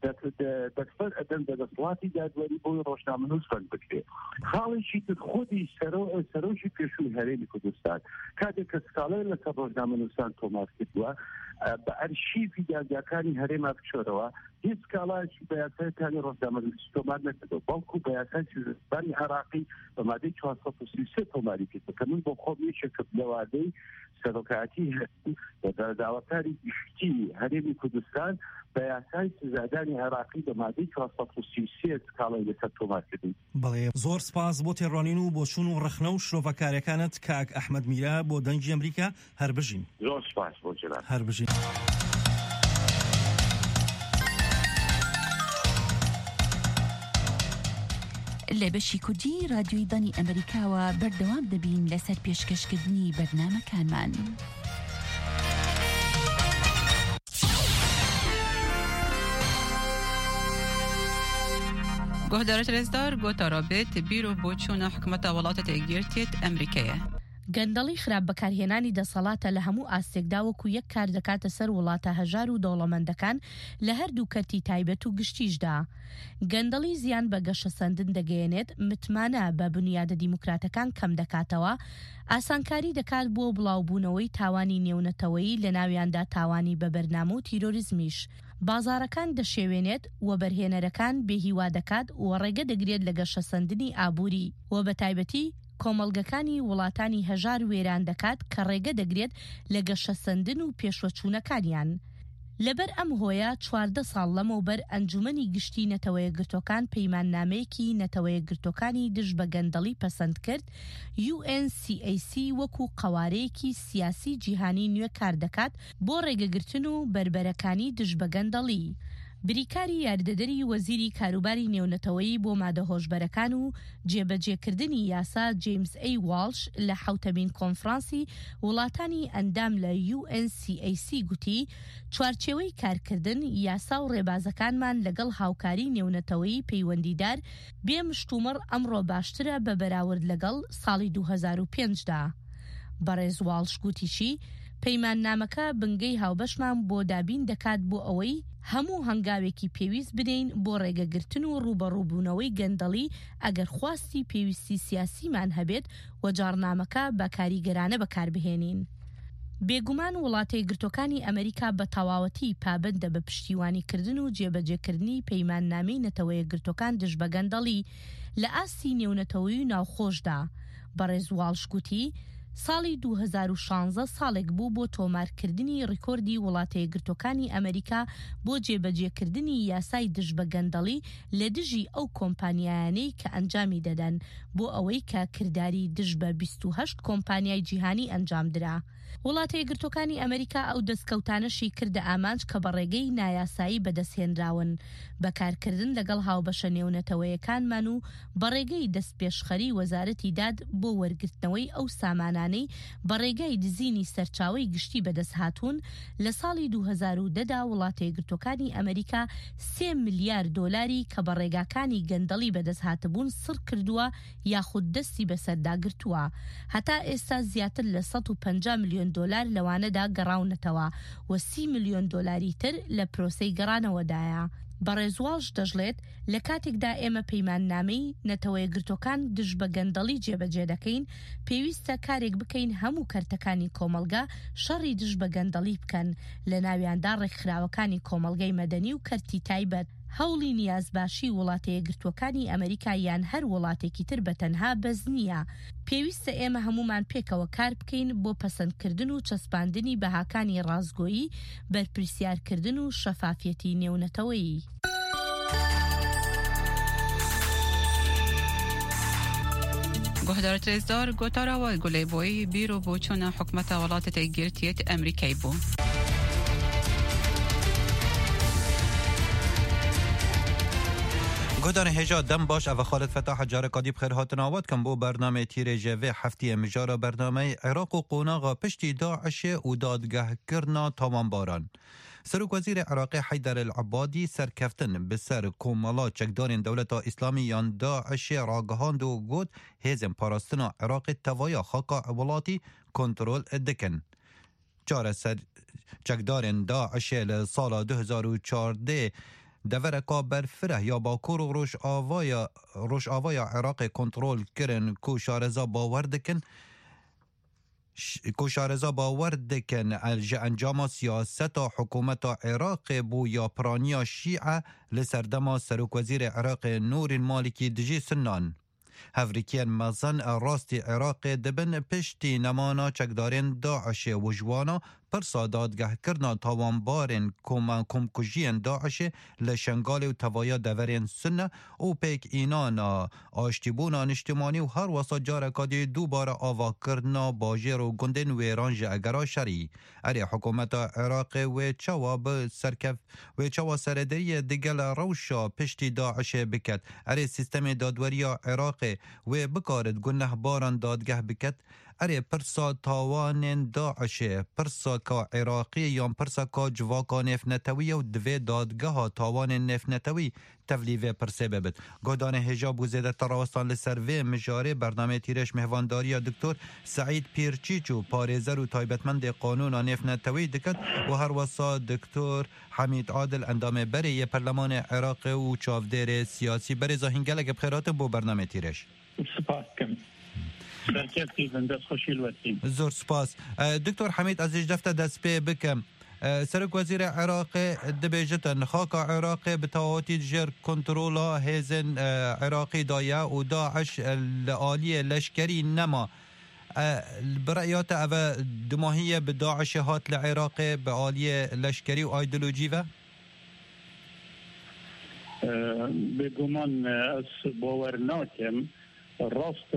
Q: دەستبەر ئەدەن بە دەسەڵاتی دادوەری بۆی ڕۆژنامەنووس بند بکرێت. خاڵێکی تر خودی سەرۆژی پێشووی هەرێمی کوردستان کاتێک کە سکاڵای لەسەر ڕۆژنامەنووسان تۆمار کردووە بە ئەرشیڤی دادگاکانی هەرێما بچۆرەوە هیچ سکاڵایەکی بە یاسایەکانی ڕۆژنامەنووسی تۆمار نەکردەوە، بەڵکو بە یاسای سیزدانی عێراقی بە مادەی چوارسەد و سی و سێ تۆماری کردەوە کە من بۆ خۆم یەکێکە لەوادەی سەرۆکایەتی هەرێم داواکاری گشتی هەرێمی کوردستان بە یاسای سزادانی عێراقی بە مادەی چوارسەد و سی و سێ سکاڵای لەسەر تۆمار کردن.
P: بەڵێ زۆر سپاس بۆ تێڕۆنین و بۆ چوون و ڕخنە و شرۆڤەکارەکانت کاک ئەحمەد میرە بۆ دەنگی ئەمریکا. هەر بژین.
Q: زۆر سپاس بۆ جەناب.
P: هەر بژین.
R: لە بەشی کوردی رادیۆی دانی ئەمریکاوە بەردەوام دەبین لەسەر پێشکەشکردنی بەرنامەکانمان.
S: گۆهدارە رێزدار گۆتا ڕابێت بیرۆ بۆ چوونە حکومەتە وڵاتە تێگیرتێت ئەمریکایە.
T: گەندەڵی خراپ بەکارهێنانی دەسەڵاتە لە هەموو ئاستێکدا وەکو یەک کار دەکاتە سەر وڵاتە هەژار و دەوڵەمەندەکان لە هەردوو کەرتی تایبەت و گشتیشدا. گەندەڵی زیان بە گەشە سەندن دەگەیەنێت، متمانە بە بنیادە دیموکراتەکان کەم دەکاتەوە، ئاسانکاری دەکات بۆ بڵاوبوونەوەی تاوانی نێونەتەوەیی لە ناویاندا تاوانی بە بەرنامە و تیرۆریزمیش. بازارەکان دەشێوێنێت و بەرهێنەرەکان بێهیوا دەکات و ڕێگە دەگرێت لە گەشەسەندنی ئابووری و بە تایبەتی کۆمەڵگەکانی وڵاتانی هەژار وێران دەکات کە ڕێگە دەگرێت لە گەشەسەندن و پێشوەچوونەکانیان. لەبەر ئەم هۆیە چواردە ساڵ لەمەوبەر ئەنجومەنی گشتی نەتەوەیە گرتوەکان پەیماننامەیەکی نەتەوەیە گرتوەکانی دژ بە گەندەڵی پەسەند کرد. یو ئێن سی ئەی سی وەکو قەوارەیەکی سیاسی جیهانی نوێ کار دەکات بۆ ڕێگەگرتن و بربەرەکانی دژ بە گەندەڵی. بریکاری یاردەدەری وەزیری کاروباری نێونەتەوەیی بۆ مادە هۆشبەرەکان و جێبەجێکردنی یاسا جیمز ئەی واڵش لە حوتەمین کۆنفرانسی وڵاتانی ئەندام لە یو ئێن سی ئەی سی گوتی چوارچێوەی کارکردن یاسا و ڕێبازەکانمان لەگەڵ هاوکاری نێونەتەوەیی پەیوەندیدار بێ مشتومڕ ئەمڕۆ باشترە بە بەراورد لەگەڵ ساڵی دوو هەزار و پێنجدا. بەڕێز واڵش گوتیشی پەیماننامەکە بنگەی هاوبەشمان بۆ دابین دەکات بۆ ئەوەی هەموو هەنگاوێکی پێویست بدەین بۆ ڕێگەگرتن و ڕوبەڕووبوونەوەی گەندەڵی ئەگەر خواستی پێویستی سیاسیمان هەبێت و جارنامەکە بە کاریگەرانە بەکاربهێنین. بێگومان وڵاتە گرتوەکانی ئەمریکا بە تەواوەتی پابندە بە پشتیوانیکردن و جێبەجێکردنی پەیماننامەی نەتەوەیە گرتوەکان دژ بە گەندەڵی لە ئاستی نێونەتەوەیی و ناوخۆشدا. بەڕێز واڵش گوتی ساڵی دوو هەزار و شانزە ساڵێک بوو بۆ تۆمارکردنی ڕیکۆردی وڵاتە گرتوەکانی ئەمریکا بۆ جێبەجێکردنی یاسای دژ بە گەندەڵی لە دژی ئەو کۆمپانیایانەی کە ئەنجامی دەدەن بۆ ئەوەی کە کردداری دژ بە بیست و هەشت کۆمپانیای جیهانی ئەنجامدرا. وڵاتە یەکگرتوەکانی ئەمریکا ئەو دەستکەوتانەشی کردە ئامانج کە بە ڕێگەی نایاسایی بەدەستهێنراون بەکارکردن لەگەڵ هاوبەشە نێونەتەوەیەکانمان و بە ڕێگەی دەستپێشخەری وەزارەتی داد بۆ وەرگرتنەوەی ئەو سامانانەی بە ڕێگەی دزینی سەرچاوی گشتی بەدەست هاتوون. لە ساڵی دوو هەزار و دەدا وڵاتە یەکگرتوەکانی ئەمریکا سێ ملیارد دۆلاری کە بە ڕێگاکانی گەندەڵی بەدەست هاتبوون سڕ کردووە یاخود دەستی بەسەرداگرتووە. هەتا ئێستا زیاتر لە سەد و پەنجا ملیۆن دۆلار لەوانەدا گەڕاونەتەوە و سی ملیۆن دۆلاری تر لە پرۆسەی گەڕانەوەدایە. بەڕێزواڵش دەژڵێت لە کاتێکدا ئێمە پەیماننامەی نەتەوەیە گرتوەکان دژ بە گەندەڵی جێبەجێ دەکەین پێویستە کارێک بکەین هەموو کەرتەکانی کۆمەلگا شەڕی دژ بە گەندەڵی بکەن لە ناویاندا ڕێکخراوەکانی کۆمەلگەی مەدەنی و کەرتی تایبەت. هەوڵی نیازباشی وڵاتە یەکگرتوەکانی ئەمریکا یان هەر وڵاتێکی تر بەتەنها بەز نییە. پێویستە ئێمە هەمومان پێکەوە کار بکەین بۆ پەسەندکردن و چەسپاندنی بەهاکانی ڕازگۆیی بەرپرسیارکردن و شەفافیەتی نێونەتەوەیی.
S: گۆهدار ترێزدار گۆتاراوە گولەیبۆیی بیرۆ بۆ چۆنە حکومەتە وڵاتە یەکگرتوێت ئەمریکای بوو.
U: گودان هجا دم باش او خالد فتاح جار کادی بخیر هاتن آواد کم بو برنامه تیر جوه هفتی مجارا برنامه عراق و قوناغا پشتی داعش و دادگاه کرنا تاوان باران. سروک وزیر عراقی حیدر العبادی سرکفتن بسر کومالا چکدارین دولت اسلامی یان داعش راگهاند و گود هیزم پاراستنا عراق توایا خاکا ولاتی کنترول دکن. چار سر چکدارین داعش لسال دو هزار و چارده دورکا برفره یا با کور و روش آوایا روش آوایا عراق کنترل کرن کو شارزا باور دکن کو شارزا باور دکن الج انجام سیاست حکومت عراق بو یا پرانیا شیعه لسردما سروک وزیر عراق نور المالکی دجی سنان هفریکین مزن راست عراق دبن پشتی نمانا چکدارین داعش و جوانا پر سادادگه کرنا تاوانبارین کم کمکجین داعش لشنگال و توایا دورین سنه او پیک اینانا آشتیبونا نشتمانی و هر وسا جارکادی دوباره آوا کرنا باجر و گندن ویرانج اگرا شری اری حکومت عراق و چواب سرکف و چوا سردری دگل روشا پشتی داعش بکت اری سیستم دادوری عراق و بکارد گنه باران دادگه بکت اری پرسا تاوان داعش پرسا کا عراقی یا پرسا کا جواکا نفنتوی و دوی دادگه ها تاوان نفنتوی تفلیوه پرسه ببید. گودان هجاب و زیده تراوستان لسروه مجاره برنامه تیرش مهوانداری دکتر سعید پیرچیچو پارێزەر و تایبەتمەند قانون نفنتوی دکت و هر وسا دکتر حمید عادل اندام بری پرلمان عراق و چاودیر سیاسی بری زاهنگلک بخیرات بو برنامه تیرش.
V: سپاس کم.
U: زور سپاس. دکتر حمید عزیز دفته دست پی بکم سرک وزیر عراق دبیجتن خاک عراق بتواتی جر کنترولا هزن عراقی دایا و داعش العالی لشکری نما برأيات أبا دماهية بداعش هات لعراق بعالية لشكري وأيديولوجي و
Q: بگمان از باور ناکم راست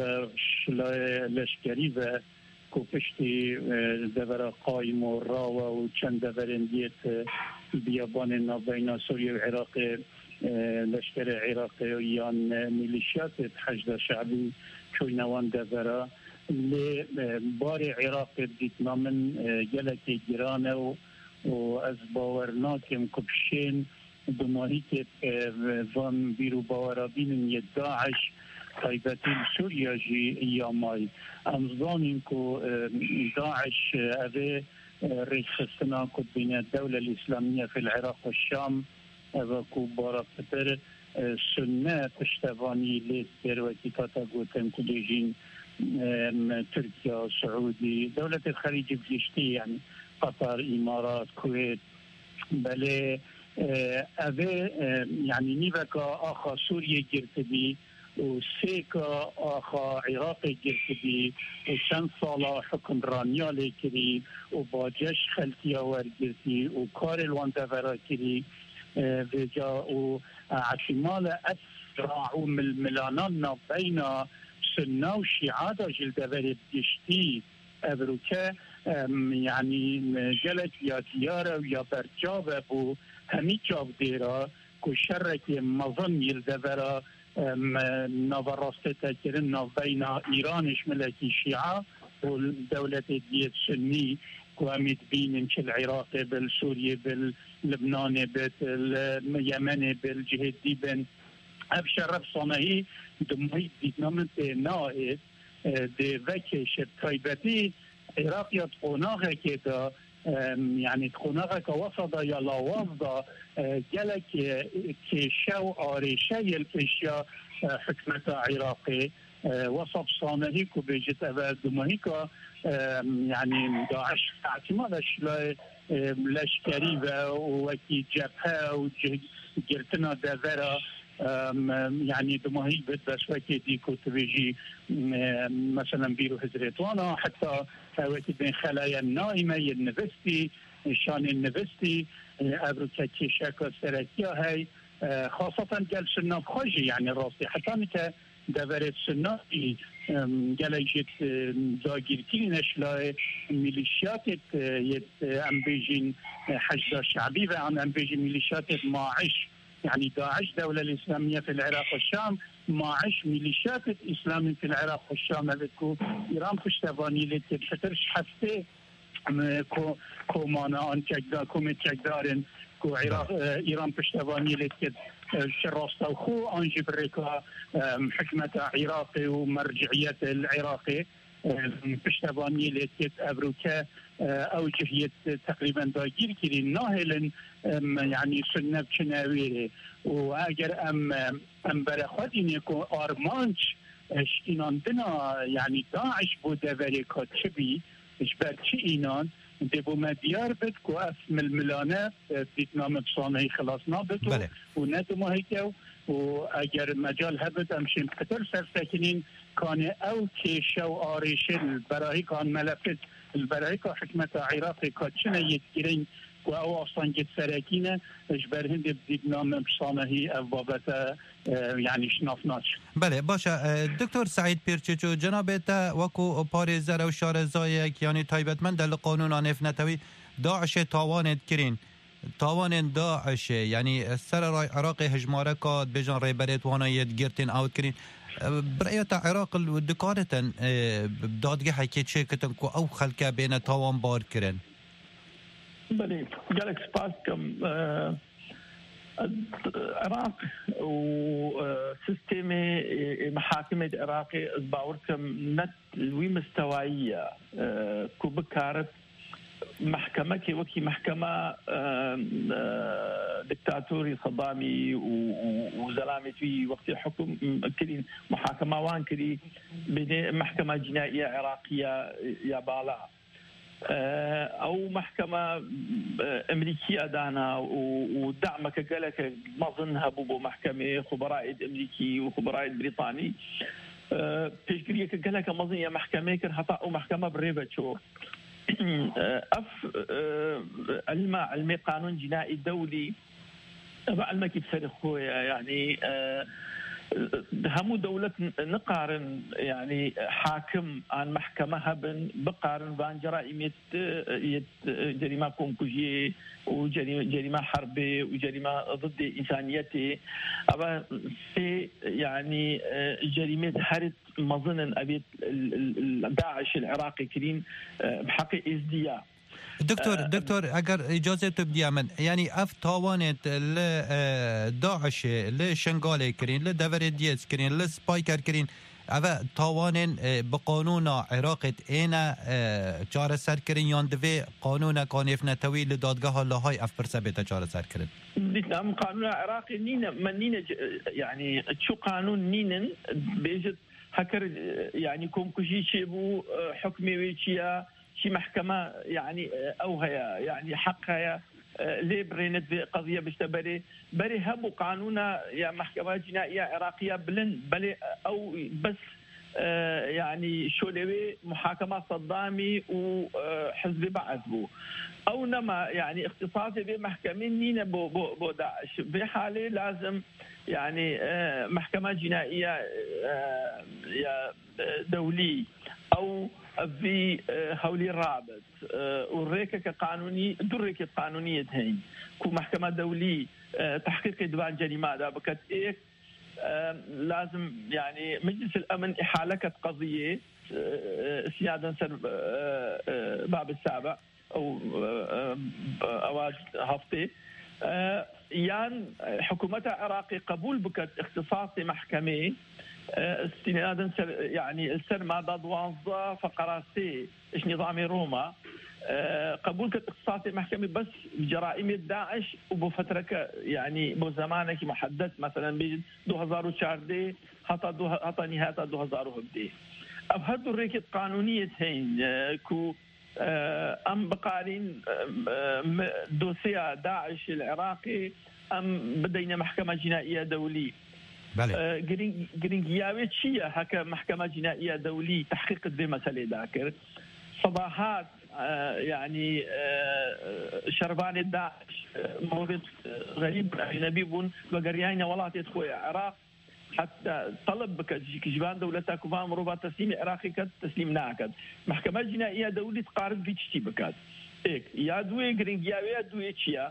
Q: لشکری و کوپشتی دور قایم و راو و چند دورندیت بیابان نابین سوریه و عراق لشکر عراق یان میلیشیات حشد شعبی چوینوان دورا لی بار عراق دیتنا من گلک گرانه و از باور ناکم کوپشین دماهی که وان بیرو باورابین یه داعش طایبتی سوریا جی ایامای امزانین که داعش اوه ريش خستنا كد بين الدولة الإسلامية في العراق والشام أباكو بارا بتر سنة تشتفاني ليتر وكتاتا قوتن كديجين تركيا سعودي دولة الخليج بجيشتي يعني قطر إمارات كويت بل أبي يعني نيبكا آخا سوريا جرتبي وسيكا آخا عراقي جرتبي وشان صالة حكم رانيالي كري وباجش خلتيا ورجرتي وكار الواندفرا كري فيجا وعشمال أسرع من الملانان بين سنة وشيعة جلدفر بجشتي أبروكا يعني جلت يا ديارة ويا برجاب أبو همي جاب ديرا كشرك مظن يلدفر نافراستة كرن بين إيران ملكي شيعة والدولة ديت سني كوامد بين العراق بالسوريا باللبنان باليمن بالجهة دي بن أبشر صنعي دمهي دينامت نائد دي وكش طيبتي عراق يتقوناغ كده يعني تقوناغ كوسط يا لاوازدا جلك كشو آريشة يلفشيا حكمة عراقي وسط صانعي كبيجت أبا دمهيكا يعني داعش اعتماد لشكري وكي جبهة وجرتنا دافرة يعني دمهي بد بس وكي ديكو تبيجي مثلا بيرو هزريتوانا حتى وكي بين خلايا النائمة النفستي شان النفستي أبروكا كيشاكا سركيا هاي خاصة قال سنة بخوجي يعني راسي حتى نكا دورت سناتی گلیجت داگیرتی نشلای میلیشیات یت امبیجین حشد شعبی و عن امبیجین میلیشیات ماعش يعني داعش دولة الإسلامية في العراق والشام ماعش ميليشيات الإسلامية في العراق والشام هذكو إيران پشتوانی لیت بشترش حفته كو كومانا أن تجدار كومت تجدارن كو عراق إيران پشتوانی لیت شراستا وخو أنجي بريكا حكمة عراقي ومرجعية العراقي پشتوانی لیت أبروكا أوجهية تقريبا داگير كري ناهلن يعني سنة بشناويره وأجر أم أم برخواتين يكون أرمانش اشتنان بنا يعني داعش بوده بريكا تشبي إجبار شئينان دبو ما ديار بد كو اسم الملانة بيتنام بصانعي خلاصنا بدو وندمو هيكو وأجر مجال هبت أمشين قتل سرساكنين كان أو كيشا وآريش البراهي كان ملفت البراهي حكمة عراقي كاتشنا يتكرين و اصلا جد سراكينه اجبر هند بدينا بصانه ابوابته يعني شنافناش
U: بله باشه دکتر سعید پیرچچو جنابت وکو پارێزەر و شارەزایەک یعنی تایبەتمەند لە قانون نێفنەتەوەی داعش تاوانێت کرین تاوانên داعش yani سەرڕای عراقی هژمارە کات بێژان ڕێبەرێت وانە یەکگرتین ئاوت کرین برایەتە عێراق دکارەتەن دادگەهێکی چێکتن کو ئەو خەڵکە بێنە تاوانبار کرن
F: بله جالك سباس كم العراق وسيستم محاكمة العراقي باوركم نت الوي مستوائية كوبكارت محكمة كي وكي محكمة دكتاتوري صدامي وزلامي في وقت الحكم كري محاكمة وان كري محكمة جنائية عراقية يا بالا او محكمه امريكيه دانا ودعمك قالك ما ظنها بو محكمه خبراء امريكي وخبراء بريطاني بيشكريك قالك ما ظن يا محكمه كان خطا او محكمه بريبتشو اف علم علمي قانون جنائي دولي علمك كيف سرخ خويا يعني همو دولة نقارن يعني حاكم عن محكمة هبن بقارن بان جرائم جريمة كومكوجي وجريمة حربية وجريمة ضد إنسانيتي أبا في يعني جريمة هرت مظن أبيت داعش العراقي كريم بحق ازدياء
U: دكتور دكتور اگر اجازه تبدي من يعني اف تاوانت ل داعش ل شنغال كرين ل دور ديس كرين ل سبايكر كرين اوا تاوانن بقانون عراق اینا چاره سر کرین یان دوی قانون کانف نتوی ل دادگاه لاهای اف پرسبت چاره سر کرد
F: نعم قانون عراقي نينا من نينا يعني شو قانون نينن بيجت هكر يعني كومكوشي شيبو حكمي ويشيا شي محكمة يعني أو هي يعني حقها ليه برينت في قضية بشتبري بري هبو قانونا يا محكمة جنائية عراقية بلن بلي أو بس يعني شولوي محاكمة صدامي وحزب بعث بو أو نما يعني اختصاصي بمحكمين نينا بو, بو, بو داعش بحالة لازم يعني محكمة جنائية دولي أو في هولي الرابط والريكة كقانوني دركة قانونية هين كو محكمة دولي تحقيق ديوان جريمة دا بكت إيه لازم يعني مجلس الأمن إحالة قضية سيادة سر باب السابع أو أواج هفتي يان حكومة عراقي قبول بكت اختصاصي محكمة استنادا يعني السر مادة دوانزة فقرة سي ايش نظامي روما قبول كاختصاصي محكمة بس بجرائم داعش وبفترة يعني بزمانك محدد مثلا ب دو هزار وچارده حتى دو حتى نهاية دو هزار وهبده اب هدو الريكة قانونية هين كو ام بقارين دوسيا داعش العراقي ام بدينا محكمة جنائية دولية
U: بله
F: جرينجياوي تشيا هكا محكمة جنائية دولية تحقيق ذي مسألة ذاكر صباحات يعني شربان الداعش مورد غريب أجنبي بون وقريانا ولات يدخل العراق حتى طلب كجبان دولتها كفام ربا تسليم عراقي كد تسليم ناكد محكمة جنائية دولية تقارب في تشتي بكاد إيك يا دوي جرينجياوي يا دوي تشيا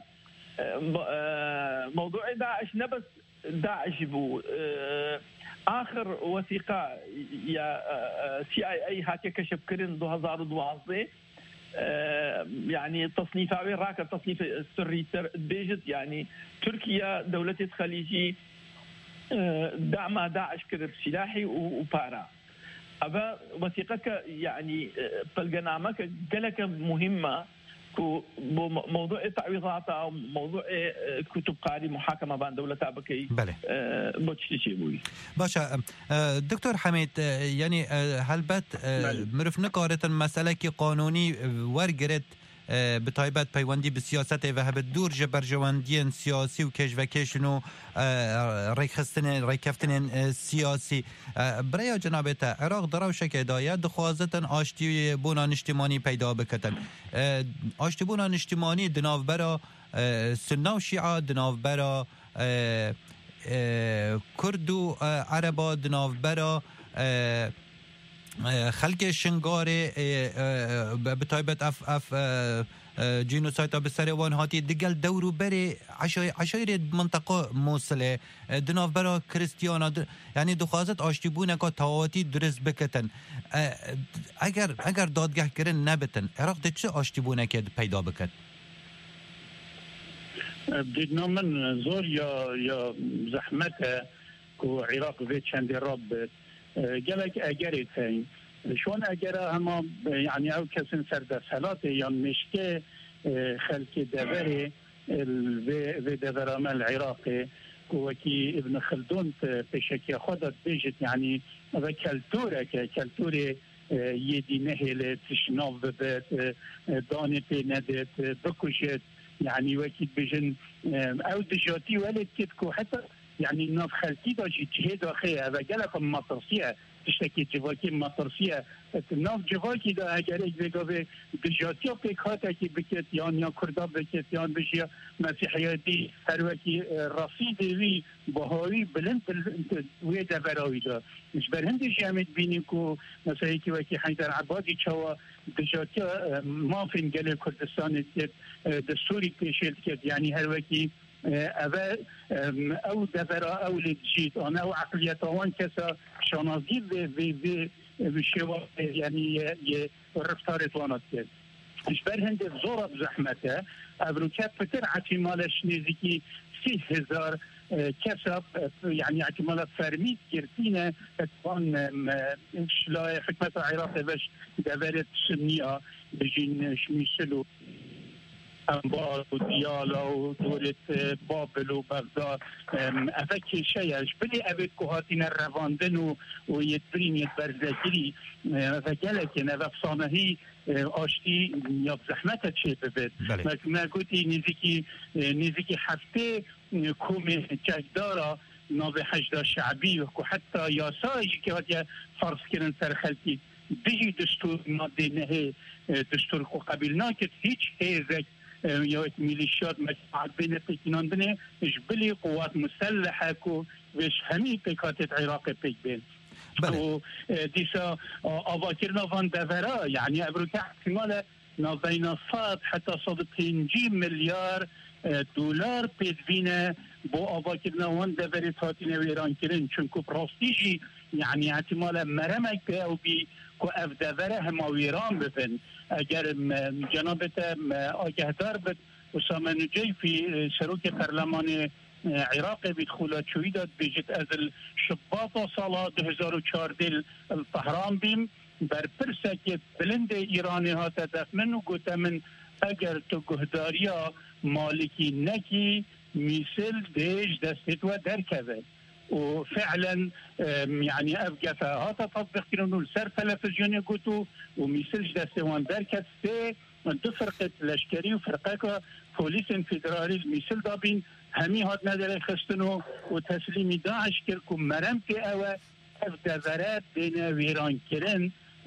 F: موضوع داعش نبس داعش بو آخر وثيقة يا سي اي اي هاتي كشف كرين دو هزار ودوازده يعني تصنيف اوي راكب تصنيف السري بيجت يعني تركيا دولة الخليجي دعم داعش كرب سلاحي وبارا أبا وثيقك يعني بلغنامك قالك مهمة موضوع تعويضات او موضوع كتب قاري محاكمه بان دولتها بكي
U: بله
F: بوتشتي بوي
U: باشا دكتور حميد يعني هلبت مرف نقارت مسئله کی قانونی ورگرت بتایبەت پەیوەندی بە سیاسەتێ بە هەبێت دوور ژە بەرژەوەندیان سیاسی و کێشڤەکێشن و ڕێکخستنێن ڕێککەفتنێن سیاسی برەیە جەنابێتە عێراق دەڕەوشەکێدایە دخوازتن ئاشتی بوونا نیشتیمانی پەیدا بکەتن ئاشتی بوونا نیشتیمانی دناوبەرە سنە و شیعە دناوبەرە کورد و عەرەبا دناوبەرە خلق شنگاره بتایبت اف اف جینوسایت بسر وان هاتی دیگل دورو بره عشایر منطقه موصله دناف برا کریستیانا یعنی دخوازت آشتیبونه که تواتی درست بکتن اگر اگر دادگاه کرن نبتن عراق ده چه آشتیبونه که پیدا بکت؟
D: بدنا من زور یا یا زحمته که عراق في چند رب قالك اجري ثاني شلون اجرى هم يعني او كسن سرد سلات يا مشكه خلك دبري في دبرام العراقي وكي ابن خلدون بشكل خدت بيجت يعني هذا كالتوره كالتوري يدي نهلت شناف ببت دانت ندت بكشت يعني وكيد بجن او دجاتي ولد كتكو حتى يعني ناف خلقي دا جهد اخي وقالك مطرسيه تشتكي جواكي مطرسيه ناف جواكي دا اگر اك بگاوه دجاتي بكاتا كي بكت يان يا كردا بكت يان بجيا مسيحياتي هر وكي رصيد وي بهاوي بلند وي دفراوي دا مش برهند جامد بيني كو مثلا كي وكي حيدر عبادي چوا دجاتي ما فين قال كردستان دستوري تشيل كت يعني هر وكي أبا أو دفرة أو لجيت أنا أو عقلية وان كسا شنازي ب ب بشوا يعني رفتارت وانات كده إجبار هند زورة بزحمته أبروكات فتر عتيمالش نزيكي ستة هزار كسب يعني اعتمالات فرميت كرتينة اتوان شلا حكمة العراق باش دفرت سنية بجين شميسلو انبار و دیالا و دولت بابل و بغداد افکی شیعش بلی اوید که هاتین رواندن و و یتبرین یت برزگیری افکاله که نفسانهی آشتی یا زحمت چه ببید ما گوتی نزیکی نزیکی هفته کوم چکدارا ناو حجد شعبی و که حتی یاسایی که هاتی فرض کرن سر خلقی بجی دستور ماده نهی دستور که قبیل ناکد هیچ هیزک یا میلیشیات مجموعات بین پیکینان بنه جبلی قوات مسلحه کو وش همی پیکات عراق پیک بین و دیسا آواکرنا وان دورا يعني أبروكا احتمال نابين صاد حتى صاد پنجی مليار دولار بيدفينا بو آواكرنا وان دوري تاتين ويران كرن چونكو براستيجي يعني احتمال مرمك او بي كو اف دوره هما ويران ببن اگر جنابت آگهدار بد اسامه نجی في سروك برلمان عراق بيدخل شوي داد بيجت از الشباط سال دو هزار و چهارده الطهران بيم بر پرسك بلند ايراني هاتا دفمن و گوتا من اگر تو گهداريا مالكي نكي ميسل ديج دستت و دركبه وفعلا يعني ابقى هاتا تطبق كنو السر تلفزيوني قوتو وميسلج دستوان دركت سي دو فرقة لشكري وفرقة بوليس فيدرالي الميسل دابين همي هات ندر خستنو وتسليم داعش كركم مرمتي اوه افدفرات بين ويران كرن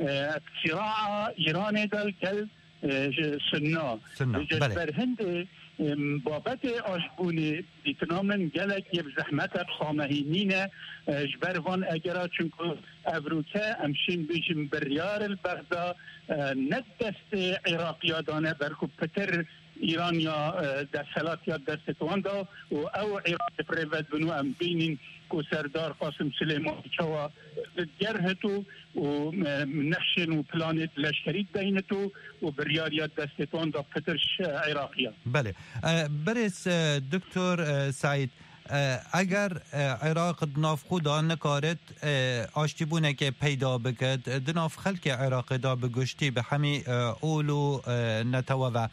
D: صراع ايران دال كل سنة جسبر هند بابت آشبونی دیتنامن گلک یه زحمت بصامهینینه جبروان اگرا چونکو ابروکه امشین بیشم بریار البغدا ندست عراقیا دانه برکو پتر ایران یا دستلات یا دستتوان دا و او عراق پریوت بنو ام بینین کو سردار قاسم سلیمان چوا جرهتو و نخشن و پلانت لشکریت بینتو و بریاریات دستتوان دا پترش عراقیا.
U: بله برس دکتر سعید اگر عراق دناف خدا نکارت آشتی بونه که پیدا بکد دناف خلق عراق دا بگشتی به همی اولو نتوه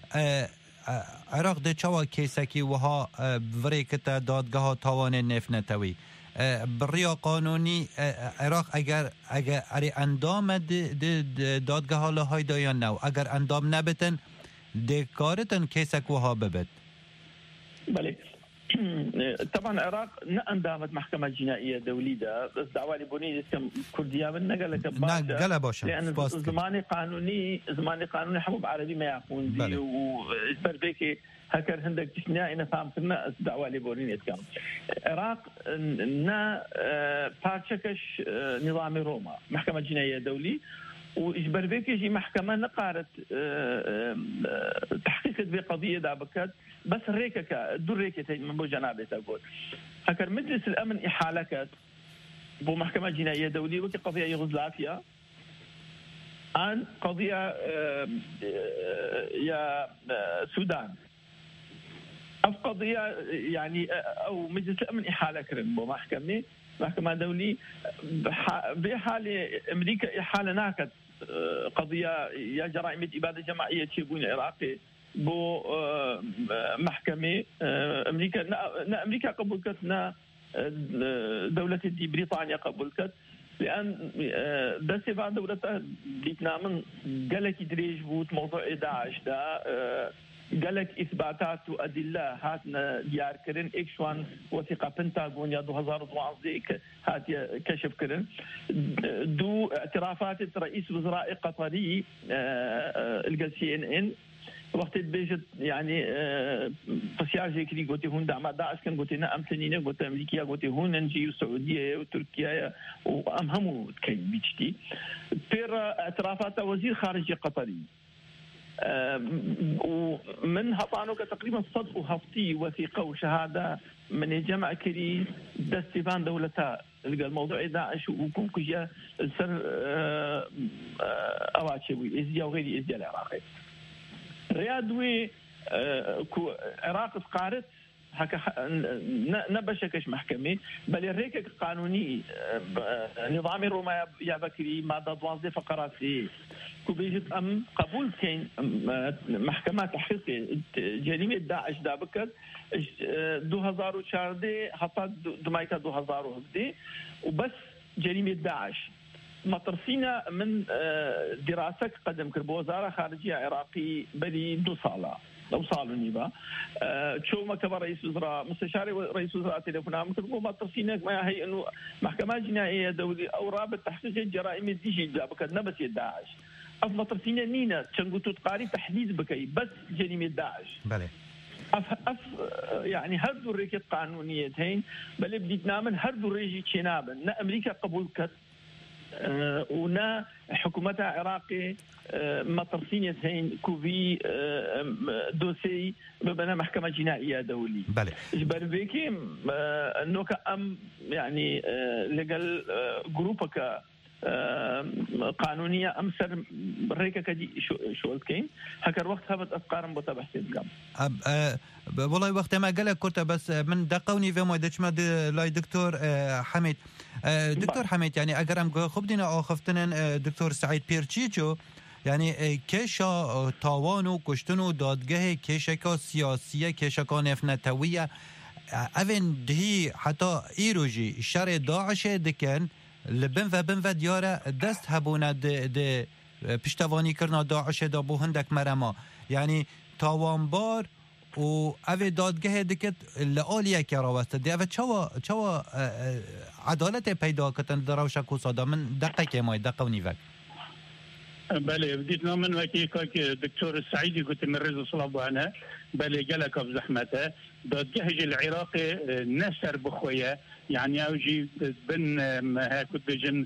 U: عراق ده چوا کیسکی وها وریکتا دادگاه تاوان نف نتوی بریا قانونی عراق اگر اگر اری اندام دادگاه لهای دایان نو اگر اندام نبتن دکارتن کیسک وها ببت.
F: بله طبعا العراق اندامت محكمة جنائية دولية بس دعوة لبني اسم كردية من نقل
U: نقل باشا
F: لأن زماني قانوني زماني قانوني حبوب عربي ما يكون دي وإجبر بيكي هكر هندك تشنيا إنا فهم كنا دعوة لبني اسم العراق نا بارشكش نظام روما محكمة جنائية دولي وإجبر بيك يجي محكمة نقارت تحقيق بقضية دابكت بس ريكك دور ريكة من بو جنابه تقول هكر مجلس الأمن إحالكت بو محكمة جنائية دولية وكي قضية يوغوسلافيا عن قضية يا السودان أو قضية يعني أو مجلس الأمن إحالة كرن بو محكمة محكمة دولية بحال أمريكا إحالة ناكت قضية يا جرائم إبادة جماعية تشيبون العراقي بو محكمة أمريكا نا أمريكا قبلت نا دولة دي بريطانيا قبلت لأن دست بعد دولة ديتنا من قالك دريج بوت موضوع داعش دا قالك إثباتات وأدلة هاتنا ديار كرن إكشوان وثيقة بنتاغون يا دو هزار وعزيك هات كشف كرن دو اعترافات رئيس وزراء قطري الجلسي إن إن وقت بيجت يعني بسيار زي كذي قلت هون دعم داعش كان قلت لنا أمثلين قلت أمريكا قلت هون نجي والسعودية وتركيا وأمهموا كي بيجتي بير اعترافات وزير خارجية قطري ومن هطانو تقريبا صدق وهفتي وثيقة وشهادة من جمع كري دستيفان دولتا الموضوع داعش وكم كجا سر أواتشوي إزيا وغير إزيا العراقي ريادوي كو عراق قارت هكا نبشكش محكمة بل الريك قانوني نظام الروما يا بكري مادة دوازدة فقرات في كو بيجت أم قبول كين محكمة تحقيق جريمة داعش دابكت دو هزار وشاردة حتى دمايكا دو هزار وهدي وبس جريمة داعش مطرسينا من دراسة قدم كربو وزارة خارجية عراقي بلي دو صالة لو صالوا نيبا شو ما كبر رئيس وزراء مستشاري رئيس وزراء تليفونا مكتبوا مطرسينا ما هي إنه محكمة جنائية دولية أو رابط تحقيق الجرائم ديجي بكت نبت داعش أف مطرسينا نينا تشنقو تقاري تحديد بكي بس جريمة داعش
U: بله
F: أف أف يعني هردو ريكت قانونيتين بل بديتنا من هردو ريجي تشنابا نا أمريكا قبول كت أه ونا حكومتها عراقي أه مطرسينيتين كوفي أه دوسي ببنا محكمة جنائية دولية
U: بله
F: جبر بيكي أه نوكا أم يعني أه لقل أه جروبك أه قانونية أمسر بريكا كدي شو شو كين هكر وقت هبت أفكار متابعة سيدقام
U: أه والله وقت ما قالك كنت بس من دقوني في مودش ما لاي دكتور أه حميد أه دكتور حميد يعني أقرأم خبدنا أو خفتنا دكتور سعيد بيرتشيتشو يعني كيشا تاوانو كشتنو دادگاه كيشكا سياسية كيشكا نفنتوية أفن دهي حتى إيروجي شر داعش دكن لبن و بن و دیاره دست هبونه ده, ده پشتوانی کرنا داعش دا بو هندک مرما یعنی تاوانبار و اوه دادگه دکت لآلیه که راوسته ده اوه چوا, چوا عدالت پیدا کتن در روشک و صادا من دقیقه که مای دقیقه و نیوک
D: بله بديتنا من وكي كاك دكتور السعيدي قلت من رزق صلاب عنها بله قالك بزحمته دادجهج العراقي نسر بخويا يعني اوجي بن هاكد بجن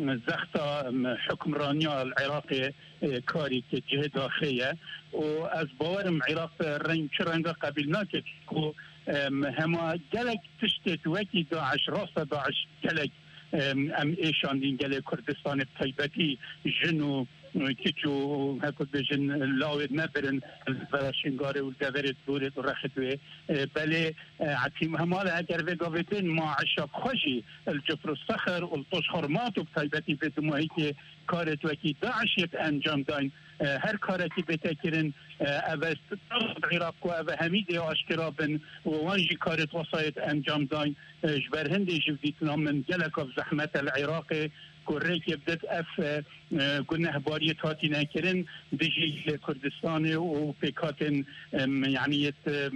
D: زخطة حكم رانيا العراقي كاري كجهة داخلية وأز باورم عراق رنج شرنجا قبلناك كو هما قالك تشتت وكي داعش راست داعش قالك ام ايشان دين قال كردستان بتايبتي جنو كيتشو هاكو بجن لاود مبرن الفراشنغاري والدفرت بورت ورخدوه بلي عتيم همالا اگر في قافتين ما عشاب خوشي الجفر الصخر والطوش خرماتو بتايبتي بدموهيك كارت وكي داعش يت انجام داين هر كارتي بتاكرن اوست عراق و او هميدي اشكرابن ووانجي كارت وصايت انجام داين جبر هندي جبديتنا من جلك زحمة العراقي كوريك يبدت اف كنا هبارية هاتي ناكرن دجي كردستان وبيكاتن يعني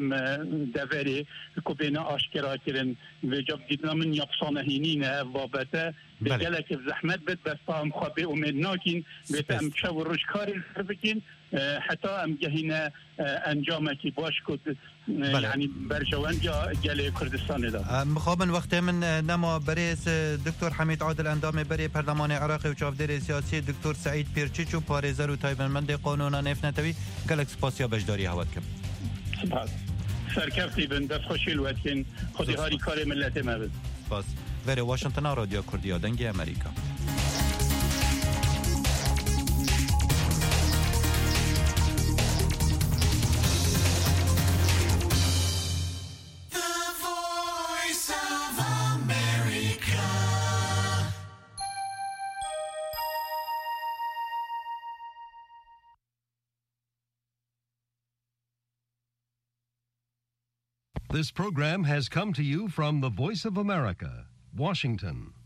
D: دافري كوبينا اشكرا كرن وجب ديتنا من يبصان هينين وابتا بجلك زحمت بد بس طام خبئ ومن ناكين بتأم تشاور رشكاري الحربكين حتى ام جهينا انجامك باش كد يعني برجوان جا جالي كردستان دا
U: مخابن وقت من نما بريس دكتور حميد عادل اندام بري برلمان عراقي وشافدار سياسي دكتور سعيد بيرتشيچو پاريزر و تايبنمند قانونا نفنتوي گلک سپاسیا بجداري هوت کم
D: سپاس سرکفتی بن دست خوشی الوتکن خودی هاری کار ملت ما بد
U: سپاس وری واشنطن رادیو کردیا دنگی امریکا
G: This program has come to you from the Voice of America, Washington.